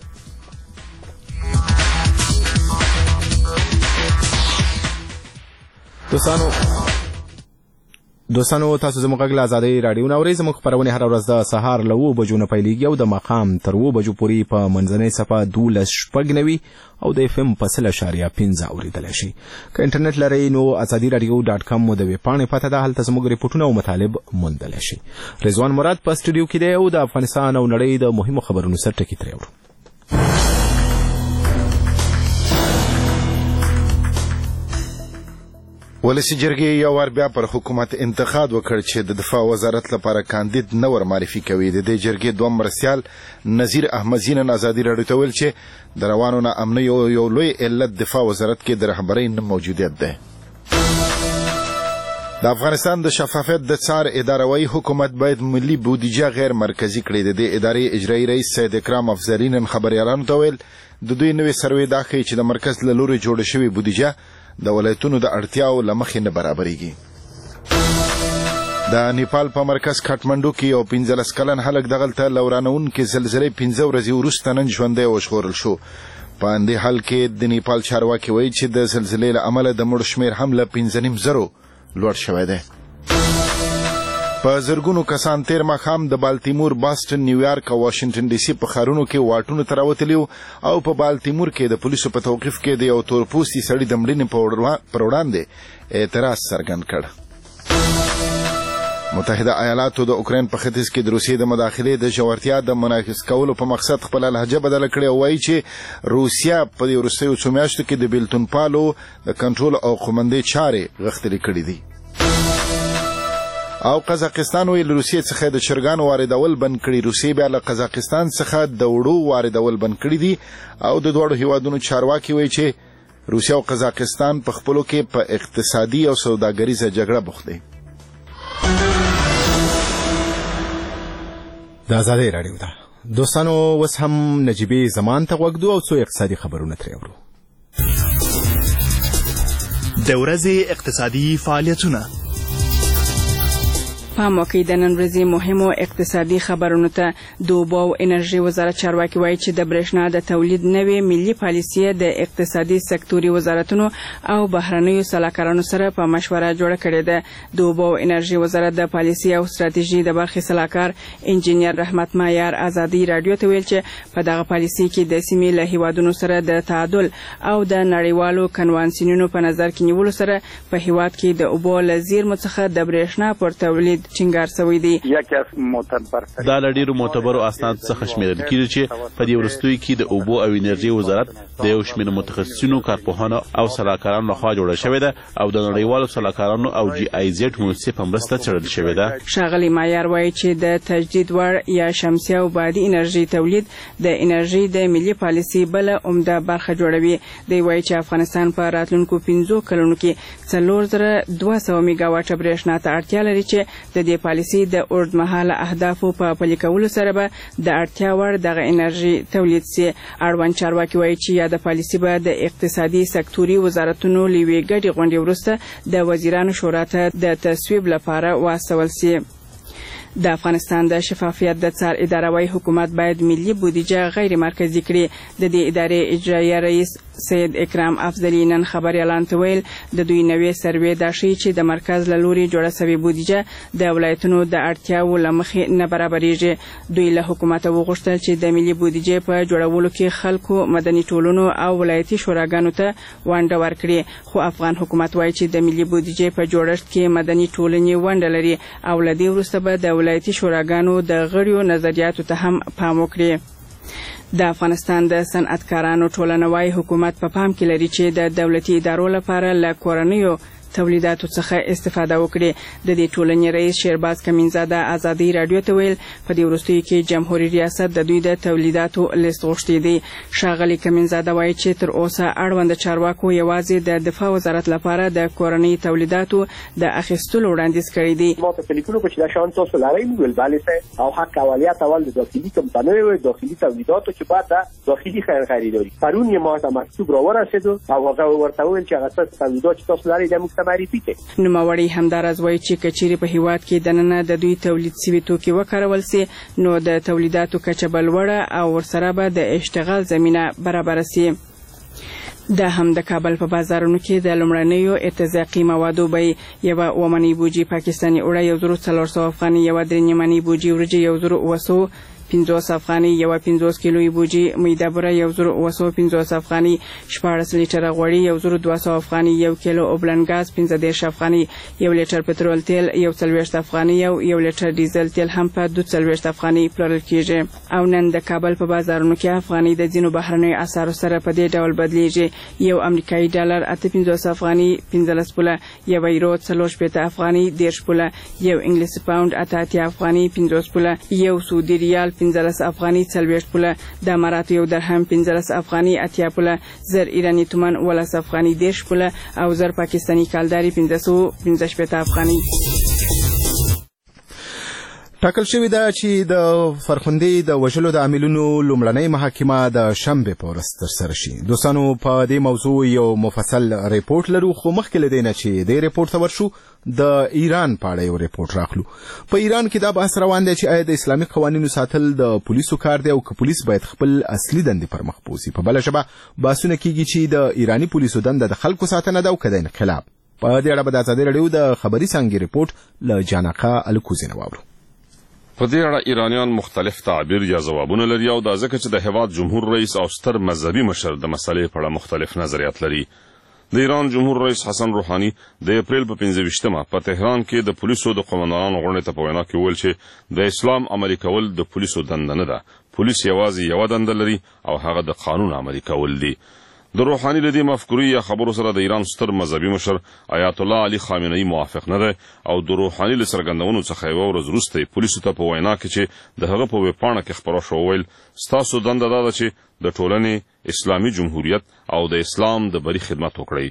دوستانو تاسو زموږ غږ له ازادۍ راډیو نه اورئ. زموږ خپرونې هره ورځ د سهار له 7 بجو نه پیلېږي او د ماښام تر 7 بجو پورې په منځنۍ صفحه 12:90 او د FM په 100.5 اورېدلی شي. که انټرنیټ لرئ نو ازادي راډیو .com مو د ویبپاڼې پته ده، هلته زموږ ریپورټونه او مطالب موندلی شي. رضوان مراد په سټوډیو کې دی او د افغانستان او نړۍ د مهمو خبرونو سر ټکي ترې اورو. ولسی جرګې یو وار بیا پر حکومت انتقاد وکړ چې د دفاع وزارت لپاره کاندید نه ور معرفي کوي. د دې جرګې دوم مرسیال نذیر احمدزین آزادي راډیو ته ویل چې د روانو ناامنۍ یو لوی علت دفاع وزارت کې د رهبرۍ نه موجودیت ده. د افغانستان د شفافیت د څار اداروي حکومت باید ملي بودیجه غیر مرکزی کړي. د ادارې اجرایي رئیس سید اکرام افضلي نن خبریالانو ته ویل د دوی نوې سروې دا ښیي چې د مرکز له لوري جوړه شوې بودیجه د ولایتونو د اړتیاو له مخې نه برابرېږي. د نیپال په مرکز کاټمنډو کې یو 15 کلن هلک دغلته له ورانوونکې زلزلې 15 ورځې وروسته نن ژوندی وژغورل شو. په همدې حال کې د نیپال چارواکي وایي چې د زلزلې له امله د مړو شمېر هم له 5,500 لوړ شوی دی. په زرګونو کسان تیر ماښام د بالتیمور، باستن، نیویارک او واشنگټن ډي سي په ښارونو کې واټونو ته راوتلي او په بالتیمور کې د پولیسو په توقیف کې د یو تورپوستي سړي د مړینې پر وړاندې اعتراض څرګند کړ. متحده ایالاتو د اوکراین په ختیځ کې د روسیې د مداخلې د ژورتیا د منعکس کولو په مقصد خپله لهجه بدله کړې او وایي چې روسیه په دې وروستیو څو میاشتو کې د بیلتون پالو د کنټرول او قومندې چارې غښتلې کړې دي. او قزاقستان ویل روسیې څخه د چرګانو واردول بند کړي. روسیې بیا له قزاقستان څخه د وړو واردول بند کړي دي او د دواړو هیوادونو چارواکي وایي چې روسیه او قزاقستان په خپلو کې په اقتصادي او سوداګریزه جګړه بوخت دي. د ازادۍ راډیو ده. دوستانو اوس هم نجیبې زمان ته غوږ دو او څو اقتصادي خبرونه ترې اورو. د ورځې اقتصادي فعالیتونه په موقع د نن ورځې مهمو اقتصادي خبرونو ته د اوبو او انرژي وزارت چارواکي وایي چې د برېښنا د تولید نوې ملي پالیسي د اقتصادي سکتوري وزارتونو او بهرنیو سلاکارانو سره په مشوره جوړه کړې ده. د اوبو او انرژي وزارت د پالیسي او ستراتیژي د برخې سلاکار انجینیر رحمت مایار آزادي راډیو ته ویل چې په دغه پالیسي کې د سیمې له هیوادونو سره د تعادل او د نړیوالو کنوانسیونونو په نظر کې نیولو سره په هیواد کې د اوبو له زیرمو څخه د برېښنا پر تولید چنګار شوی دی. دا له ډیرو معتبرو اسناد څخه شمیرل کیږي چې په دې وروستیو کې د اوبو او انرژي وزارت د یو شمېر متخصصینو، کارپوهانو او سلاکارانو لخوا جوړه شوې ده او د نړیوالو سلاکارانو او GIZ مؤسسې په مرسته څېړل شوې ده. ښاغلي مایار وایي چې د تجدید وړ یا شمسي او بادي انرژي تولید د انرژي د ملي پالیسي بل عمده برخه جوړوي. دی وایي چې افغانستان په راتلونکو 15 کلونو کې 4200 میگاواټه برېښنا ته اړتیا لري چې د دې پالیسي د اوږدمهاله اهدافو په پلي کولو سره به د اړتیا وړ دغه انرژي تولید سي. اړوند چارواکي وایي چې یاده پالیسي به د اقتصادي سکتوري وزارتونو له یوې ګډې غونډې وروسته د وزیرانو شورا ته د تصویب لپاره واستول سي. د افغانستان د شفافیت د څار اداروي حکومت باید ملي بودیجه غیر مرکزی کړي. د دې ادارې اجرایي رئیس سید اکرام افضلي نن خبریالانو ته ویل د دوی نوې سروې دا ښیي چې د مرکز له لوري جوړه سوې بودیجه د ولایتونو د اړتیاو له مخې نه برابرېږي. دوی له حکومته وغوښتل چې د ملي بودیجې په جوړولو کې خلکو، مدني ټولنو او ولایتي شوراګانو ته ونډه ورکړي. خو افغان حکومت وایي چې د ملي بودیجې په جوړښت کې مدني ټولنې ونډه لري او له دې وروسته به د ولایتي شوراګانو د غړیو نظریاتو ته هم پام وکړي. د افغانستان د صنعتکارانو ټولنه وايي حکومت په پام کې لري چې د دولتي ادارو لپاره له کورنیو تولیداتو څخه استفاده وکړي. د دې ټولنې رئیس شیرباز کمینزاده ازادي رادیو ته ویل په دې وروستیو کې جمهوریت ریاست د دوی د تولیداتو لیست غوښتی دی. ښاغلي کمینزاده وایي چې تر اوسه اړوند چارواکو یوازې د دفاع وزارت لپاره د کورنۍ تولیداتو د اخیستلو وړاندیز کړی دی. ما په ټلیفون کې دا شان تاسو لرئ ویل bale صاحب او حق اولیت اول د داخلي کمپانیو و داخلي تولیداتو چې بعد د داخلي خریداري پرون یه ما ته مکتوب را ورسید او هغه ورته ویل چې هغه تولیدات چې تاسو لرئ د موږ معرفي کړئ. نوموړی همداراز وایي چې کچېرې په هیواد کې دننه د دوی تولید شوي توکي وکارول سي نو د تولیداتو کچه به لوړه او ورسره به د اشتغال زمینه برابره سي. دا هم د کابل په بازارونو کې د لومړنیو ارتزاقي موادو بیې یوه اومنۍ بوجي پاکستاني اوړه 1400 افغانۍ، یوه درې نیمنۍ بوجي وریجې 1950 افغانۍ، یوه 50 کیلویي بوجي میده بوره 1950 افغانۍ، 14 لیټره غوړي 1200 افغانۍ، 1 کیلو اوبلن ګاز 15 افغانۍ، 1 لیټر پټرول تیل 140 افغانۍ او 1 لیټر ډیزل تیل هم په 240 افغانۍ پلورل کیږي. او نن د کابل په بازارونو کې افغانۍ د ځینو بهرنیو اسعارو سره په دې ډول بدلیږي. یو امریکایي ډالر 58 افغانۍ 15 پوله، یو یورو 40 افغانۍ 10 پوله، یو انګلیسي پاوند 88 افغانۍ 50 پوله، یو سعودي ریال 15 افغانۍ 40 پوله، د اماراتو یو درهم 15 افغانۍ 80 پوله، زر ایرانی تومان 12 افغانۍ 10 پوله او زر پاکستانی کالداري 515 افغانۍ. ټاکل شوې ده چې د فرخندې د وژلو د عاملونو لومړنۍ محاکمه د شنبې په ورځ ترسره شي. دوستانو په دې موضوع یو مفصل ریپورت لرو، خو مخکې له دې نه چې دې ریپورت ته ورشو د ایران په اړه یو ریپورت راخلو. په ایران کې دا بحث روان دی چې آیا د اسلامي قوانینو ساتل د پولیسو کار دی او که پولیس باید خپل اصلي دندې پر مخ بوځي. په بله ژبه بحثونه کیږي چې د ایراني پولیسو دنده د خلکو ساتنه ده او که د انقلاب. په دې اړه به د ازادي راډیو د خبري څانګې ریپورت له جانقه الکوزي نه واورو. په دې اړه ایرانیان مختلف تعبیر یا ځوابونه لري او دا ځکه چې د هیواد جمهور رئیس او ستر مذهبي مشر د مسلې په اړه مختلف نظریات لري. د ایران جمهور رئیس حسن روحاني د اپریل په 25مه په تهران کې د پولیسو د قوماندانانو غونډې ته په وینا کې ویل چې د اسلام عملي کول د پولیسو دنده نه ده. پولیس یوازې یوه دنده لري او هغه د قانون عملي کول دي. د روحاني له دې مفکورې یا خبرو سره د ایران ستر مذهبي مشر آیت الله علي خامنه‌ای موافق نه دی او د روحاني له څرګندونو څخه یوه ورځ وروسته پولیسو ته په وینا کې چې د هغه په ویبپاڼه کې خپره شوه ویل ستاسو دنده دا ده چې د ټولنې اسلامي جمهوریت او د اسلام د بري خدمت وکړئ.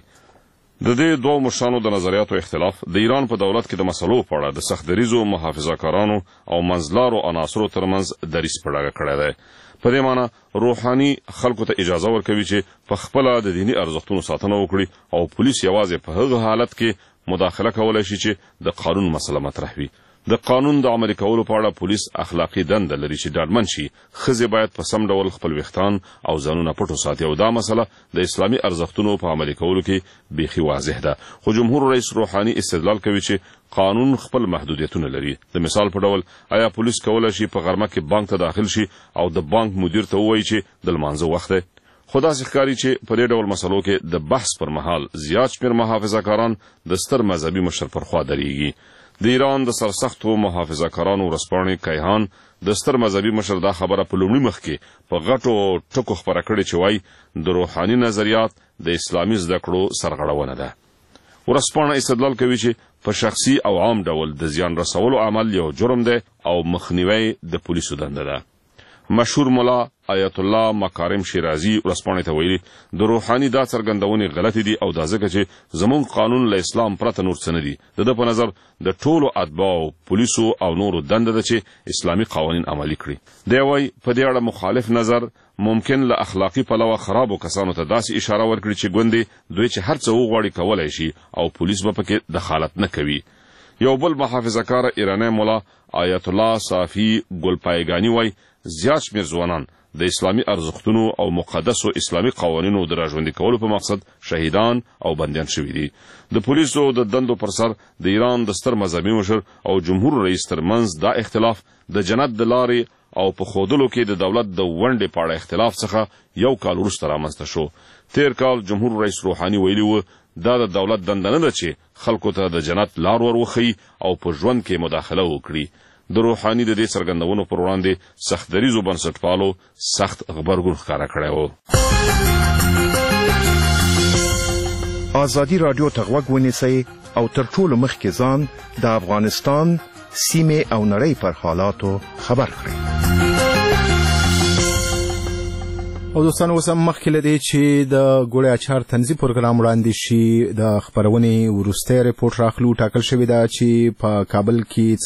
د دې دوو مشرانو د نظریاتو اختلاف د ایران په دولت کې د مسلو په اړه د سختدریزو محافظه‌کارانو او منځلارو عناصرو ترمنځ دریځ په ډاګه کړی دی. په دې معنی روحاني خلکو ته اجازه ورکوي چې په خپله د دیني ارزښتونو ساتنه وکړي او پولیس یوازې په هغه حالت کې مداخله کولی شي چې د قانون مسله مطرح وي. د قانون د عملي کولو په اړه پولیس اخلاقي دنده لري چې ډاډمن شي ښځې باید په سم ډول خپل ویښتان او ځانونه پټ وساتي او دا مسله د اسلامي ارزښتونو په عملي کولو کې بیخي واضح ده. خو جمهور رئیس روحاني استدلال کوي چې قانون خپل محدودیتونه لري. د مثال په ډول آیا پولیس کولی شي په غرمه کې بانک ته داخل شي او د بانک مدیر ته ووایي چې د لمانځه وخت دی؟ خو داسې ښکاري چې په دې ډول مسلو کې د بحث پر مهال زیات شمېر محافظه‌کاران د ستر مذهبي مشر پر خوا درېږي. د ایران د سرسختو محافظه‌کارانو ورځپاڼې کیهان د ستر مذهبي مشر دا خبره په لومړي مخ کې په غټو ټکو خپره کړې چې وایي د روحاني نظریات د اسلامي زده کړو سرغړونه ده. ورځپاڼه استدلال کوي چې په شخصي او عام ډول د زیان رسولو عمل یو جرم دی او مخنیوی د پولیسو دنده ده. مشهور مولا آیت الله مکارم شیرازي ورځپاڼې ته ویلي د روحاني دا څرګندونې غلطې دي او دا ځکه چې زموږ قانون له اسلام پرته نور څه نه دي. د ده په نظر د ټولو اتباعو پولیسو او نورو دنده ده چې اسلامي قوانین عملي کړي. دی وایي په دې اړه مخالف نظر ممکن له اخلاقي پلوه خرابو کسانو ته داسې اشاره ورکړي چې ګوندې دوی چې هر څه وغواړي کولی شي او پولیس به پکې دخالت نه کوي. یو بل محافظه‌کاره ایرانی مولا آیت الله صافي ګلپایګاني وایي زیات شمېر ځوانان د اسلامي ارزښتونو او مقدسو اسلامي قوانینو د راژوندي کولو په مقصد شهیدان او بندیان شوي دي. د پولیسو د دندو پر سر د ایران د ستر مذهبي مشر او جمهور رئیس ترمنځ دا اختلاف د جنت د لارې او په ښودلو کې د دولت د ونډې په اړه اختلاف څخه یو کال وروسته رامنځته شو. تیر کال جمهور رئیس روحاني ویلي و دا د دولت دنده نه ده چې خلکو ته د جنت لار ور وښیي او په ژوند کې مداخله وکړي. د روحاني د دې څرګندونو پر وړاندې سختدریزو بنسټپالو سخت غبرګون ښکاره کړی و. ازادي رادیو ته غوږ ونیسئ او تر ټولو مخکې ځان د افغانستان سیمه او نړۍ پر حالاتو خبر کړئ. او دوستانو اوس هم مخکې له دې چې د ګوړې اچار طنزي پروګرام وړاندې شي د خپرونې وروستی رپورټ راخلو. ټاکل شوې ده چې په کابل کې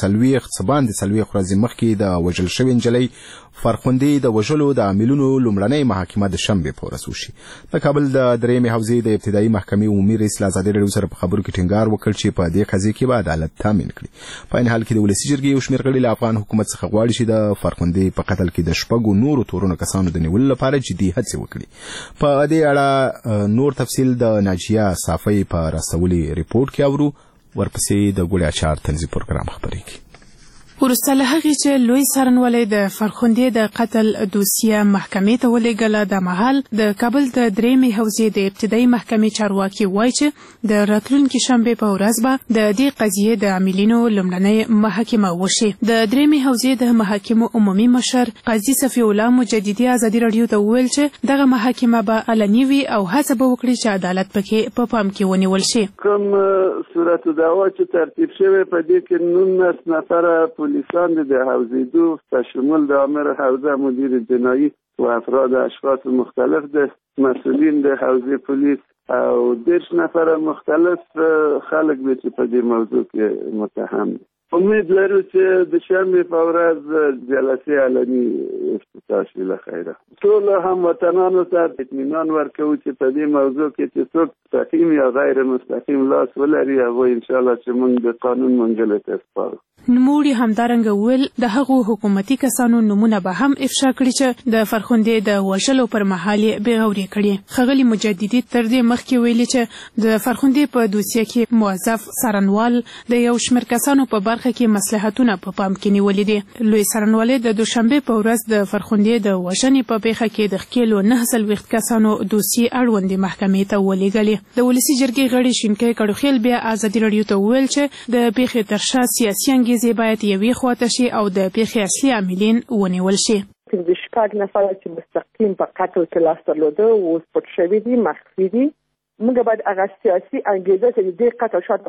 40 ورځې مخکې د وژل شوې نجلۍ فرخندې د وژلو د عاملونو لومړنۍ محاکمه د شنبې په ورځ وشي. د کابل د درېیمې حوزې د ابتدایي محکمې عمومي رئیس له ازادي راډیو سره په خبرو کې ټینګار وکړ چې په دې قضیه کې به عدالت تامین کړي. په عین حال کې د ولسي جرګې یو شمېر غړي له افغان حکومت څخه غواړي چې د فرخندې په قتل کې د 6 نورو تورنو کسانو د نیولو لپاره جدي هڅې وکړي. په دې اړه نور تفصیل د ناجیه صافی په راستولي ریپورت کې اورو. ورپسې د ګوړې اچار طنزي پروګرام خبرېږي. وروسته له هغې چې لوی څارنوالۍ د فرخندې د قتل دوسیه محکمې ته ولېږله، د مهال د کابل د درېیمې حوزې د ابتدایي محکمې چارواکي وایي چې د راتلونکي شنبې په ورځ به د دې قضیې د عاملینو لومړنۍ محاکمه وشي. د درېیمې حوزې د محاکمو عمومي مشر قاضي صفي الله مجددي ازادي راډیو ته وویل چې دغه محاکمه به علني وي او هڅه به وکړي چې عدالت پکې په پام کې ونیول شي. کوم صورت دعوا چې ترتیب شوی په دې کې 19 نفره پولیسان د حوزې 2 تشمول د امر حوزه مدیر جنایی و افراد اشخاص مختلف د مسئولین د حوزې پولیس او 10 نفر مختلف خلک به چې په دې موضوع کې متهم دي. امید لرو چې د شنبې په ورځ جلسه علني افتتاح شي. له خیره ټول هموطنانو ته اطمینان ورکوو چې په دې موضوع کې چې څوک مستقیم یا غیر مستقیم لاس ولري هغه ان شاء الله چې موږ د قانون منګلې ته سپارو. نوموړي همدارنګه ویل د هغو حکومتي کسانو نمونه به هم افشا کړي چې د فرخندې د وژلو پر مهال یې بېغوري کړي. ښاغلي مجددي تر دې مخکې ویلي چې د فرخندې په دوسیه کې موظف څارنوال د یو شمېر کسانو په برخه کې مصلحتونه په پام کې نیولي دي. لوی څارنوالۍ د دوشنبې په ورځ د فرخندې د وژنې په پیښه کې د ښکېلو 49 کسانو دوسیې اړوندې محکمې ته ولېږلې. د ولسي جرګې غړي شینکۍ کړوخیل بیا ازادي راډیو ته وویل چې د پیښې تر شا سیاسي انګیزې باید یوې خواته شي او د پیښې اصلي عاملین ونیول شي. د 6 نفر چې مستقیم په قتل کې لاس درلوده اوس پټ شوي دي، مخفي دي. موږ باید هغه سیاسي انګیزه چې د قتل شاته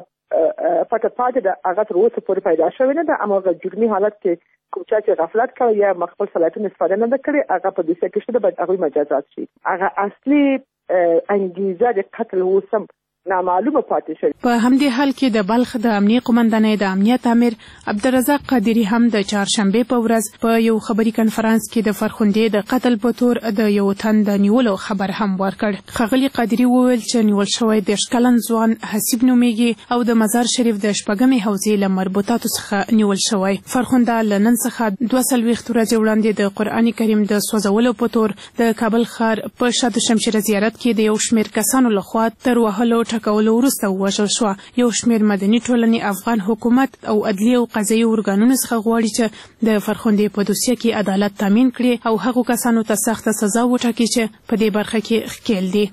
پټه پاتې ده هغه تر اوسه پورې پیدا شوې نه ده. اما هغه جرمي حالت کې کوم چا چې غفلت کړی یا خپل صلاحیتونه استفاده نه ده کړې هغه په دوسیه کې شته، باید هغوی مجازات شي. هغه اصلي انګیزه د قتل اوس هم نامعلومه پاتې شوه. په همدې حال کې د بلخ د امنیه قومندانۍ د امنیت امیر عبدالرزاق قادری هم د چهارشنبې په ورځ په یو خبري کنفرانس کې د فرخندې د قتل په تور د یو تن د نیولو خبر هم ورکړ. ښاغلي قادری وویل چې نیول شوی 10 کلن ځوان حسیب نومیږي او د مزار شریف د 4مې حوزې له مربوطاتو څخه نیول شوی. فرخنده له نن څخه 22 ورځې وړاندې د قرآن کریم د سوځولو په تور د کابل ښار په شاه شمشیر زیارت کې د یو شمېر کسانو لخوا تر وهلو ټکولو وروسته ووژل شوه. یو شمېر مدني ټولنې افغان حکومت او عدلي او قضایي ارګانونو څخه غواړي چې د فرخندې په دوسیه کې عدالت تامین کړي او هغو کسانو ته سخته سزا وټاکي چې په دې برخه کې ښکېل دي.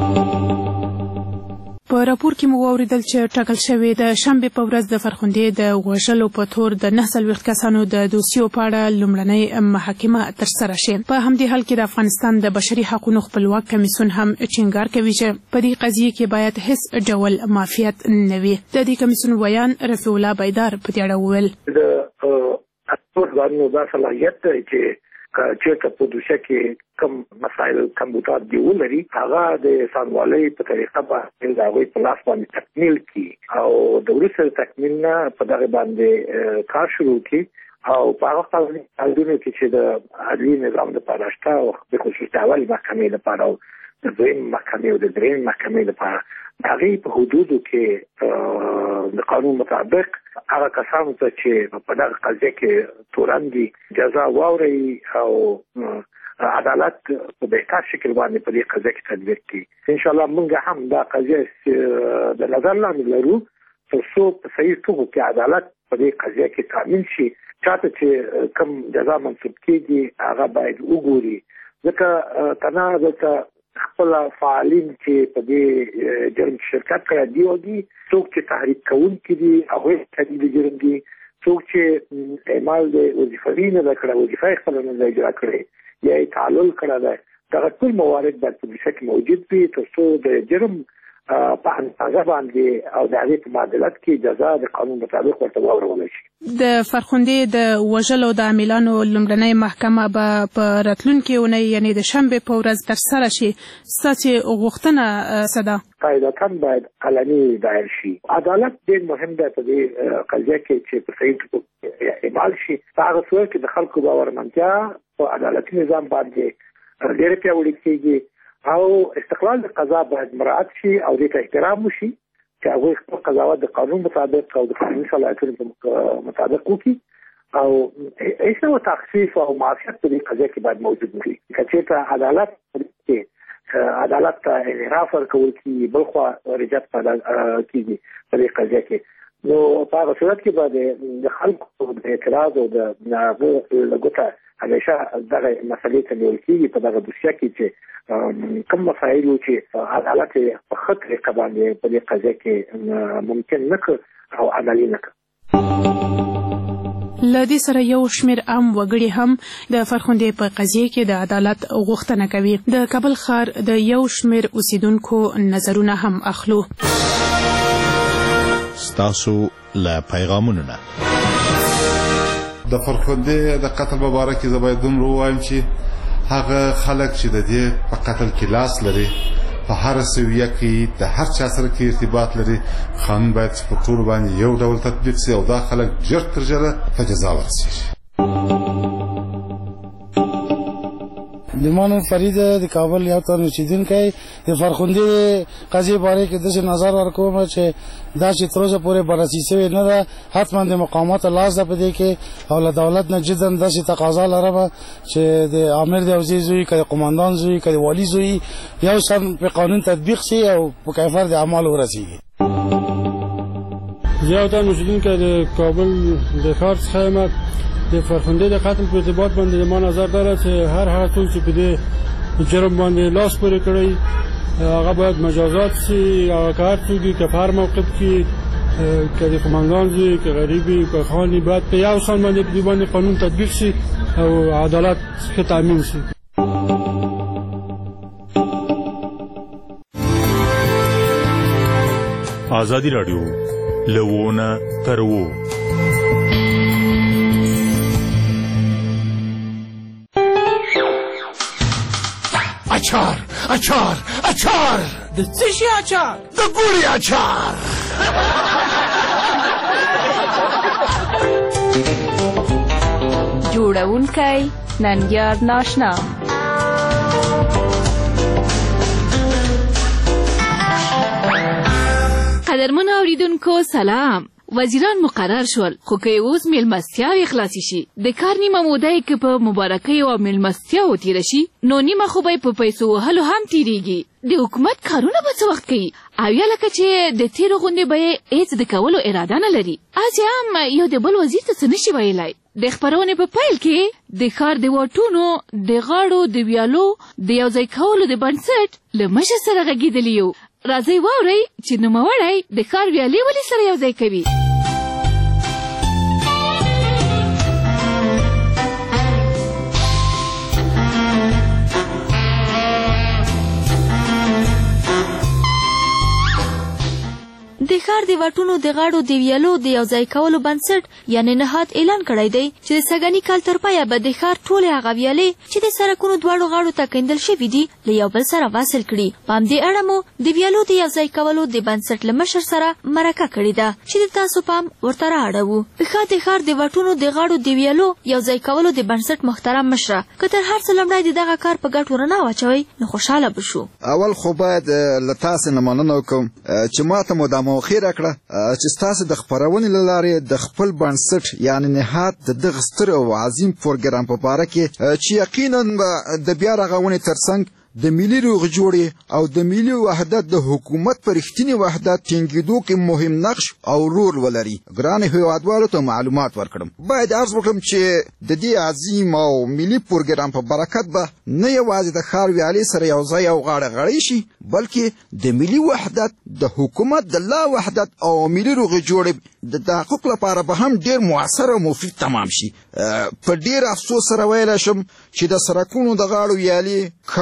په راپور کې مو واوریدل چې ټاکل شوی د شنبې په ورځ د فرخندې د وژلو په تور د 49 کسانو د دوسیو په اړه لومړنۍ محاکمه ترسره شي. په همدې حال کې د افغانستان د بشري حقوقو خپلواک کمیسیون هم ټینګار کوي چې په دې قضیه کې باید هیڅ ډول معافیت نه وي. د دې کمیسیون ویان رفیع الله بیدار په دې اړه وویل د اټورګانو د صلاحیت چې چېرته په دوسیه کې کم مسایل کم بوتات دی ولري هغه د څارنوالۍ په طریقه باندې د هغوی په لاس باندې تکمیل کړي او د وروسته تکمیل نه په دغه باندې کار شروع کړي او په هغه قانوني کې چې د عدلي نظام لپاره شته او د خصوص د اول محکمې لپاره او د دویم محکمې او د درېیم محکمې لپاره هغې په حدودو کې د قانون مطابق هغه کسانو ته چې په دغه قضیه کې تورن دي جزا واوري او عدالت په بهتر شکل باندې په دې قضیه کې تطبیق کړي. ان شاء الله موږ هم دا قضیه د نظر لاندې لرو تر څو په صحیح توګه کې عدالت په دې قضیه کې تامین شي. چاته چې کوم جزا منصوب کېږي هغه باید وګوري ځکه کنه دلته خپل فعالین چې په دې جرم شرکت کړی دی او دي څوک چې تحریک کوونکي دي هغوی تحریک جرم دي څوک چې اعمال د وظیفوي نه ده کړی وظیفه یې خپله نه ده اجرا کړې یا یې تعلل کړی دی دغه ټول موارد باید په دوسیه کې موجود وي تر څو د جرم په اندازه باندې او د هغې په معادلت کې جزا د قانون مطابق ورته واورولی شي. د فرخندې د وژلو د عاملانو لومړنۍ محکمه به په راتلونکې اونۍ یعنې د شنبې په ورځ ترسره شي. ستاسې غوښتنه څه ده؟ قاعدتاً باید علني دایر شي. عدالت ډېر مهم دی په دې قضیه کې چې په صحیح توګه اعمال شي. په هغه صورت کې د خلکو باورمنتیا په عدالتي نظام باندې ډېره پیاوړې کېږي او استقلال د قضا باید مراعات شي او دې ته احترام وشي چې هغوی خپل قضاوت د قانون مطابق او د قانوني صلاحیتونو مطابق وکړي او هیڅ ډول تخفیف او معافیت په دې قضیه کې باید موجود نه وي. که چېرته عدالت ته انحراف ورکول کېږي بل خوا رجعت کېږي په دې قضیه کې، نو په هغه صورت کې به د خلکو د اعتراض او د هغه له ګوته همیشه دغه مسلې ته نیول کېږي په دغه دوسیه کې چې کوم مسایل و چې عدالت په ښه طریقه باندې په دې قضیه کې ممکن نه کړ او عملي نه کړ. له دې سره یو شمېر عام وګړي هم د فرخندې په قضیه کې د عدالت غوښتنه کوي. د کابل ښار د یو شمېر اوسیدونکو نظرونه هم اخلو. ستاسو له پیغامونو نه د فرخندې د قتل په باره کې زه باید دومره ووایم چې هغه خلک چې د دې په قتل کې لاس لري په هر سویه کې د هر چا سره کې ارتباط لري، قانون باید په ټول باندې یو ډول تطبیق شي او دا خلک ژر تر ژره په جزا ورسیږي. لیمان فرید د کابل یو تن اوسیدونکی د فرخندې قضیې باره کې داسې نظر ورکوم چې دا چې تر اوسه پورې بررسي شوې نه ده، حتما د مقاماتو لاس ده په دې کې او له دولت نه جدا داسې تقاضا لرم چې د امیر د وزیر زوی که د قماندان زوی که د والي زوی یو سم په قانون تطبیق شي او په کیفر د اعمالو ورسیږي. زه یو تن اوسیدونکی د کابل د ښار څخه یم. د فرخندې د قتل په ارتباط باندې ما نظر داره چې هر هغه څوک چې په دې جرم باندې لاس پورې کړی هغه باید مجازات شي. هغه که هر څوک که په هر موقف کې که د قماندان زوی که غریبي که خاني باید په یو شان باندې په دې باندې قانون تطبیق شي او عدالت ښه تامین شي. ازادي راډیو لوونه تر وو. اچار اچار اچار د څه شي اچار؟ د ګوړې اچار. جوړونکی ننګیار ناشنا. قدرمن اوریدونکو سلام. وزیران مقرر شول خو که اوس میلمستیاوې خلاصې شي د کار نیمه موده یې که په مبارکیو او میلمستیاوو تېره شي نو نیمه خو به یې په پیسو وهلو هم تېرېږي. د حکومت کارونه به څه وخت کوي او یا لکه چې د تېرو غوندې به یې هېڅ د کولو اراده نه لري. هسې هم یو د بل وزیر ته څه نشي ویلی. د خپرونې په پیل کې د ښار د واټونو د غاړو د ویالو د یوځای کولو د بنسټ له مشر سره غږېدلي یو. راځئ واورئ چې نوموړی د ښار ویالې ولې سره یوځای کوي. د ښار د واټونو د غاړو د ویالو د یوځای کولو بنسټ یعنې نهاد اعلان کړی دی چې د سږني کال تر پایه به د ښار ټولې هغه ویالې چې د سړکونو دواړو غاړو ته کیندل شوي دي له یو بل سره وصل کړي. په همدې اړه مو د ویالو د یوځای کولو د بنسټ له مشر سره مرکه کړې ده چې د تاسو پام ورته رااړوو. د ښار د واټونو د غاړو د ویالو یوځای کولو د بنسټ محترم مشره، که تر هر څه لومړی د دغه کار په ګټ ورنه واچوئ نو خوشحاله به شو. اول خو باید له تاسې نه مننه وکړم چې ماته مو دا موقع راکړه چې ستاسو د خپرونې له لارې د خپل بنسټ یعنې نهاد د دغه ستر او عظیم پروګرام په باره کې چې یقینا د بیا رغونې ترڅنګ د ملي روغ جوړې او د ملي وحدت د حکومت پر رښتینې وحدت ټینګېدو کې مهم نقش او رول ولري. ګرانو هېوادوالو ته معلومات ورکړم. باید عرض وکړم چې د دې عظیم او ملي پروګرام په برکت به نه یوازې د ښار ویالې سره یو ځای او غاړه غړۍ شي بلکې د ملي وحدت د حکومت د لا وحدت او ملي روغ جوړې د تحقق لپاره به هم ډېر مؤثر او مفید تمام شي. په ډېر افسوس سره ویلی شم چې د سړکونو د غاړو ویالې کلونه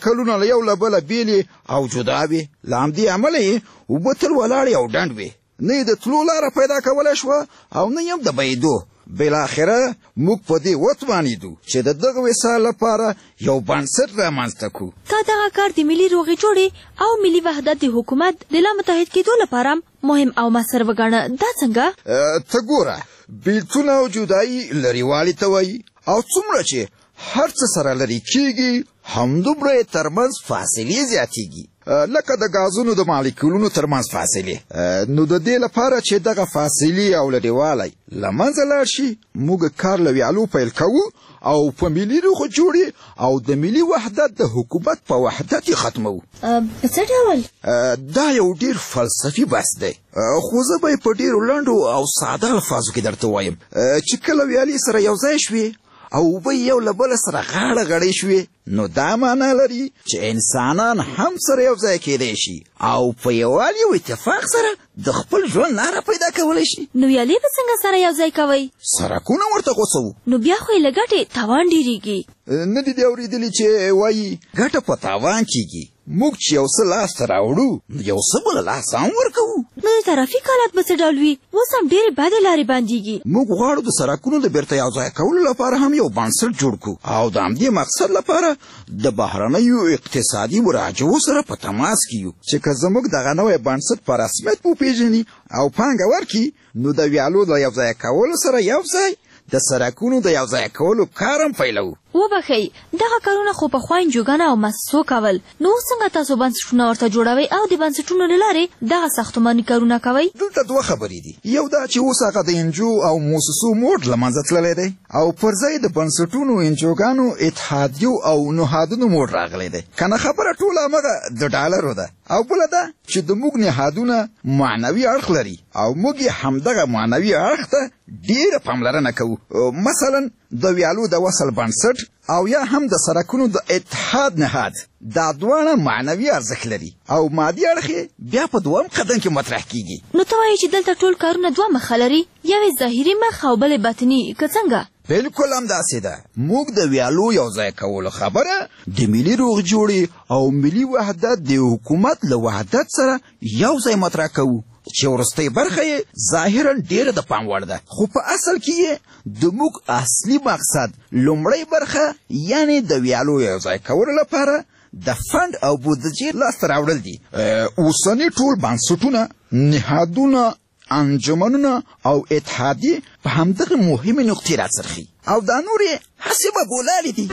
کلونه له یو له بله بیلې او جدا وي له همدې امله یې اوبه تل ولاړې او ډنډ وي نه یې د تلو لاره پیدا کولی شوه او نه یې د بهېدو بالاخره موږ په دې وتوانېدو چې د دغه وصال لپاره یو بنسټ رامنځته کړو. تا دغه کار د ملي روغې جوړې او ملي وحدت د حکومت د لا متحد کېدو لپاره مهم او مؤثر وګاڼه. دا څنګه؟ ته ګوره بیلتون او جدایي لرېوالي ته وایي او څومره چې هر څه سره لرې کېږي همدومره یې ترمنځ فاصلې زیاتېږي لکه د غازونو د مالیکولونو ترمنځ فاصلې. نو د دې لپاره چې دغه فاصلې او لرېوالی له منځه لاړ شي موږ کار له ویالو پیل کوو او په ملي روغې جوړې او د ملي وحدت د حکومت په وحدت یې ختموو. په څه ډول؟ دا یو ډېر فلسفي بحث دی خو زه به یې په ډېرو لنډو او ساده الفاظو کې درته وایم چې کله ویالې سره یو ځای شوې او اوبه یو له بله سره غاړه غړې شوې نو دا معنا لري چې انسانان هم سره یو ځای کېدی شي او په یووالي او اتفاق سره د خپل ژوند لاره پیدا کولی شي. نو ویالې به څنګه سره یو ځای کوئ؟ سړکونه ورته غوڅوو. نو بیا خو یې له ګټې تاوان ډېرېږي. نه دي دې اورېدلي چې وایي ګټه په تاوان کېږي. موږ چې یو څه لاسته راوړو یو څه بله لاسه هم ورکوو. نو د ترافیک حالت به څه ډول وي؟ اوس هم ډېرې بدې لارې بندېږي. موږ غواړو د سړکونو د بیرته یو ځای کولو لپاره هم یو بنسټ جوړ کړو او د همدې مقصد لپاره د بهرنیو اقتصادي مراجعو سره په تماس کې یو چې که زموږ دغه نوی بنسټ په رسمیت وپېژني او پانګه ورکړي نو د ویالو د یو ځای کولو سره یو ځای د سړکونو د یو ځای کولو کار هم پیلوو. وبښئ دغه کارونه خو پخوا انجوګانو او مؤسسو کول نو اوس څنګه تاسو بنسټونه ورته جوړوئ او د بنسټونو له لارې دغه ساختماني کارونه کوئ؟ دلته دوه خبرې دي. یو دا چې اوس هغه د انجو او مؤسسو موډ له منځه تللی دی او پر ځای د بنسټونو انجوګانو اتحادیو او نهادونو موډ راغلی دی. که نه خبره ټوله همغه د ډالرو ده او بله ده چې د موږ نهادونه معنوي اړخ لري او موږ یې همدغه معنوي اړخ ته ډېره پاملرنه کوو. مثلا د ویالو د وصل بنسټ او یا هم د سړکونو د اتحاد نهاد دا دواړه معنوي ارزښت لري او مادي اړخ بیا په دویم قدم کې مطرح کیږي. نو ته وایې چې دلته ټول کارونه دوه مخه لري یو یې ظاهري مخ او بل یې باطني که څنګه؟ بالکل همداسې ده. موږ د ویالو یو ځای کولو خبره د ملي روغ جوړې او ملي وحدت د حکومت له وحدت سره یو ځای مطرح کوو چې وروستۍ برخه یې ظاهرا ډېره د پام وړ ده خو په اصل کې یې د موږ اصلي مقصد لومړۍ برخه یعنې د ویالو یو ځای کولو لپاره د فند او بودجې لاسته راوړل دي. اوسني ټول بنسټونه نهادونه انجمنونه او اتحادیې په همدغه مهمې نقطې راڅرخي او دا نور یې هسې به بولالې دي.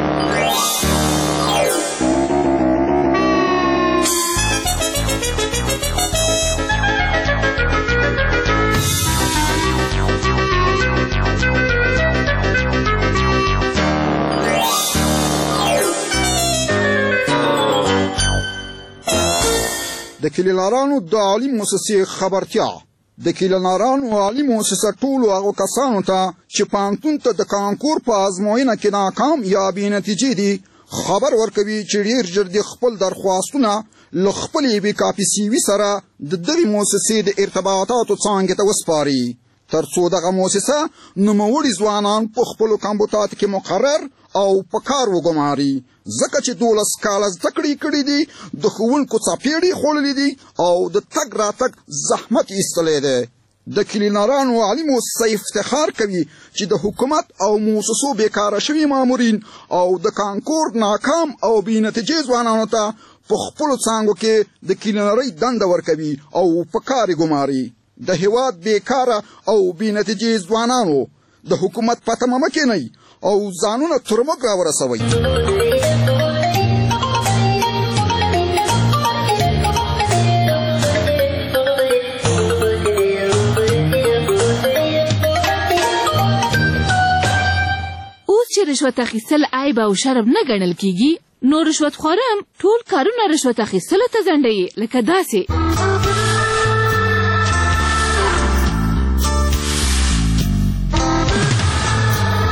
د کلیلارانو د عالي مؤسسې خبرتیا د کلیلارانو عالي مؤسسه ټولو هغو کسانو ته چې پوهنتون ته د کانکور په ازموینه کې ناکام یا بې نتیجې دي خبر ورکوي چې ډېر ژر د خپل درخواستونه له خپلې بې کاپي سیوي سره د دغې مؤسسې د ارتباطاتو څانګې ته وسپاري تر څو دغه مؤسسه نوموړي ځوانان په خپلو کمبوتاتو کې مقرر او په کار وګماري ځکه چې 12 کاله زده کړې کړي دي د ښوونکو څپېړې خوړلې دي او د تګ راتګ زحمت ایستلی دی. د کلینارانو عالي مؤسسه افتخار کوي چې د حکومت او مؤسسو بیکاره شوي مامورین او د کانکور ناکام او بې نتیجې ځوانانو ته په خپلو څانګو کې د کلینرۍ دنده ورکوي او په کار یې ګماري. د هېواد بیکاره او بې نتیجې ځوانانو د حکومت په تمه مه کښېنئ او ځانونه تر موږ راورسوئ. اوس چې رشوت اخیستل عیب او شرم نه ګڼل کیږي نو رشوت خوارم ټول کارونه رشوت اخیستلو ته ځنډوي لکه داسې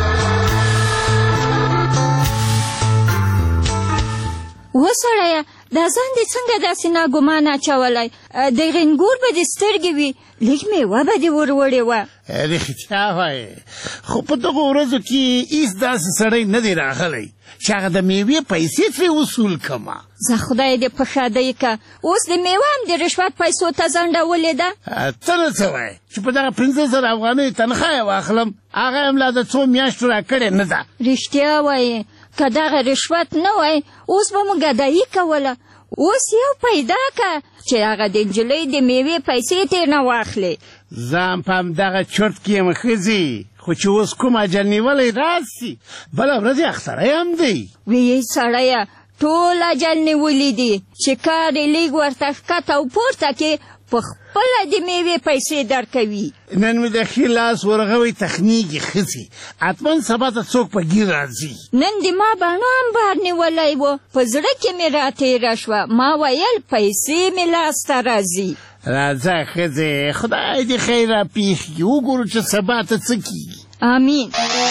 وسړیه دا ځان دې څنګه داسې ناګمان اچولی د غنګور به دې سترګې وي لږ میوه به دې ور وړې وه رښتیا وایې خو په دغو ورځو کې هېڅ داسې سړی نه دی راغلی چې هغه د میوې پیسې ترې وصول کړمه زه خدای دې په ښادۍ که اوس د میوه هم د رشوت پیسو ته ځنډولې ده ته نه څه وایې چې په دغه 15,000 افغانیو تنخوا یې واخلم هغه هم لا د څو میاشتو راکړې نه ده رښتیا وایې که دغه رشوت نه وای اوس به مو ګدایي کوله اوس یو پیدا که چې هغه د نجلۍ د میوې پیسې ترې نه واخلې زه هم په همدغه چرت کې یم ښځې خو چې اوس کوم اجل نیولی راسي بله ورځ یې اختری هم دی ویې سړیه ټول اجل نیولی دي چې کار یې لیږ ورته ښکته او پورته کې په خپله د میوې پیسې درکوي نن مې د ښي لاس ورغوی تخنیږي ښځې حتما سبا ته څوک په ګیر راځي نن د ما بڼو هم بار نیولی و په زړه کې مې راتېره شوه ما ویل پیسې مې لاسته راځي راځه ښځې خدای دې خیر راپېښ کړي وګورو چې سبا ته څه کېږي آمین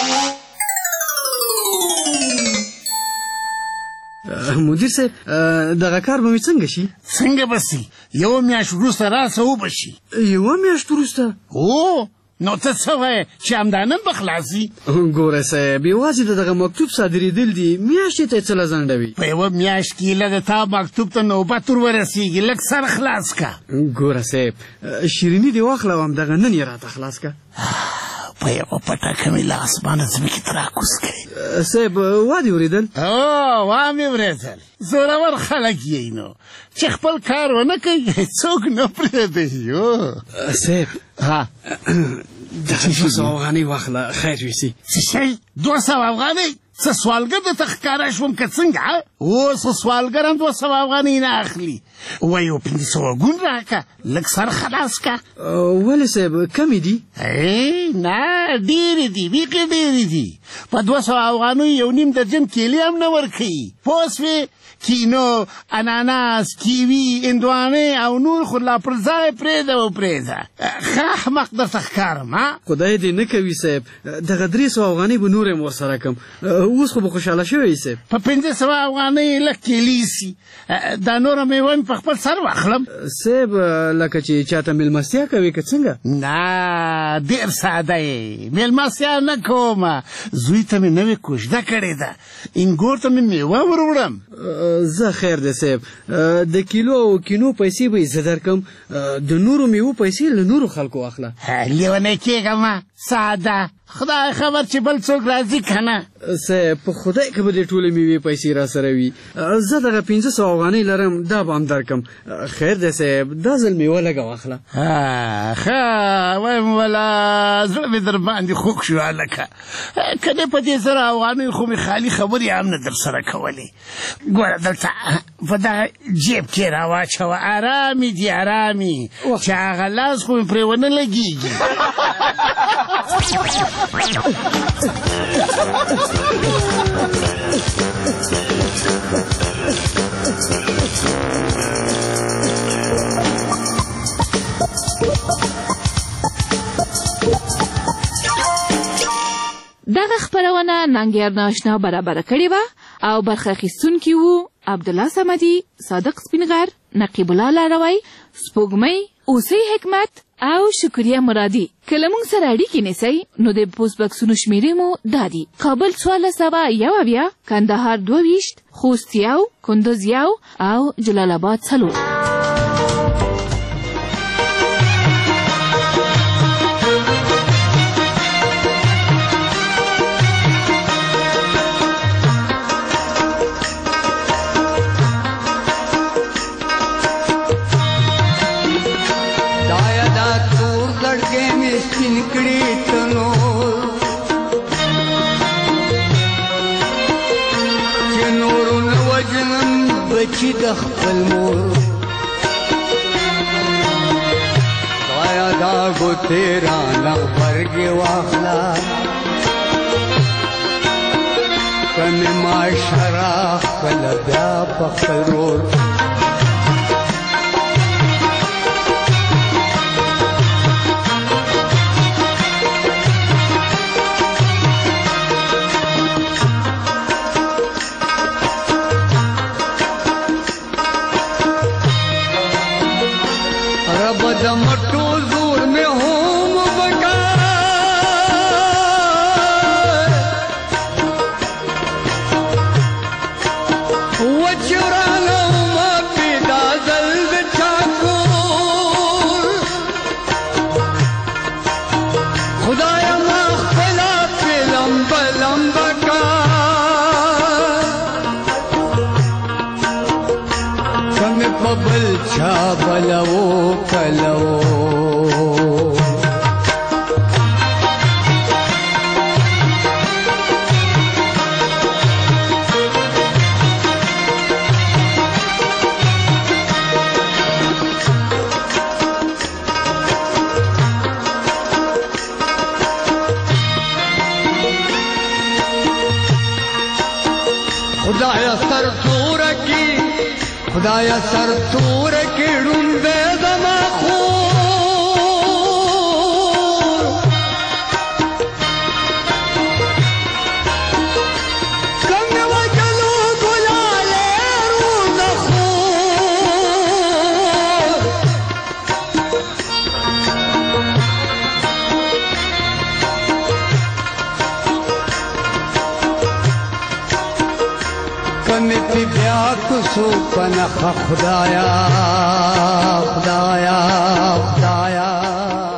مدیر صاحب دغه کار به مې څنګه شي څنګه به سي یوه میاشت وروسته راسه وبه شي یوه میاشت وروسته او نو ته څه وایې چې همدا نن به خلاصي ګوره صاحب یوازې د دغه مکتوب صادرېدل دي میاشتې ته یې څه له ځنډوي په یوه میاشت کې لږ تا مکتوب ته نوبت ور ورسېږي لږ سر خلاص که ګوره صاحب شیریني دې واخله او همدغه نن یې راته خلاص که په یوه پټکه مې له اسمانه ځمکې ته راکوز کړې صاحب وا دې اورېدل وا مې اورېدل زورور خلک یې نو چې خپل کار ونه کوي څوک نه پرېږدي صاحب دغه 200 افغانۍ واخله خیر ویسي څه شی 200 افغانۍ څه سوالګر درته ښکاره شوم که څنګه اوس سوالګر هم 200 افغانۍ نه اخلي وایي یو 500 ګون راکړه لږ سر خلاص که ولې صاحب کمې دي نه ډېرې دي بیخي ډېرې دي په 200 افغانیو یو نیم درجن کیلې هم نه ورکوي پوه سوې کینو اناناس کیوي هندوانې او نور خو لا پر ځای پرېږده ښه احمق درته ښکارم خدای دې نه کوي صاحب دغه 300 افغانۍ به نور هم ورسره کم اوس خو به خوشحاله شوی صاحب په 500 افغانۍ لږ کیلې سي دا نوره میوه مې په خپل سر واخلم صاحب لکه چې چاته مېلمستیا کوي که څنګه نه ډېر ساده یې مېلمستیا نه کومه زوی ته مې نوې کوژده کړې ده انګور ته مې میوه ور وړم زه خیر دی صاحب د کیلو او کینو پیسې به یې زه درکړم د نورو میوو پیسې له نورو خلکو واخله لیونی کېږم ساده خدای خبر چې بل څوک راځي که نه صاحب په خدای که به دې ټولې میوې پیسې را سره وي زه دغه 500 افغانۍ لرم دا به هم درکړم خیر دی صاحب دا ځل میوه لږه واخله ښه وایم ولا زړه مې در باندې خوږ شو هلکه که نه په دې 100 افغانیو خو مې خالي خبرې هم نه در سره کولې ګوره دلته په دغه جیب کې را واچوه ارامې دي ارامې چې هغه لاس خو مې پرې ونه لګېږي دغه خپرونه ننګیار ناشنا برابر کړې وه او برخه اخیستونکي وو عبدالله صمدي صادق سپینغر نقیب الله لاروی سپوږمۍ اوسۍ حکمت او شکریه مرادي که له موږ سره اړیکې نیسئ نو د پوسټ بکسونو شمیرې مو دا دي کابل 1401 کندهار 22 خوست 1 کندوز 1 او جلال آباد 4 چې د خپل مور دایا دا ګوتې رانه غبرګې واخله که مې معاشره کله بیا په خپل رور ببل چا بلو کلو خدایا سر تور کی ډومبه زما خور څنګه وجلو ګلاله روز خور کنتی بیا کوسو پنخ خدایا خدایا خدایا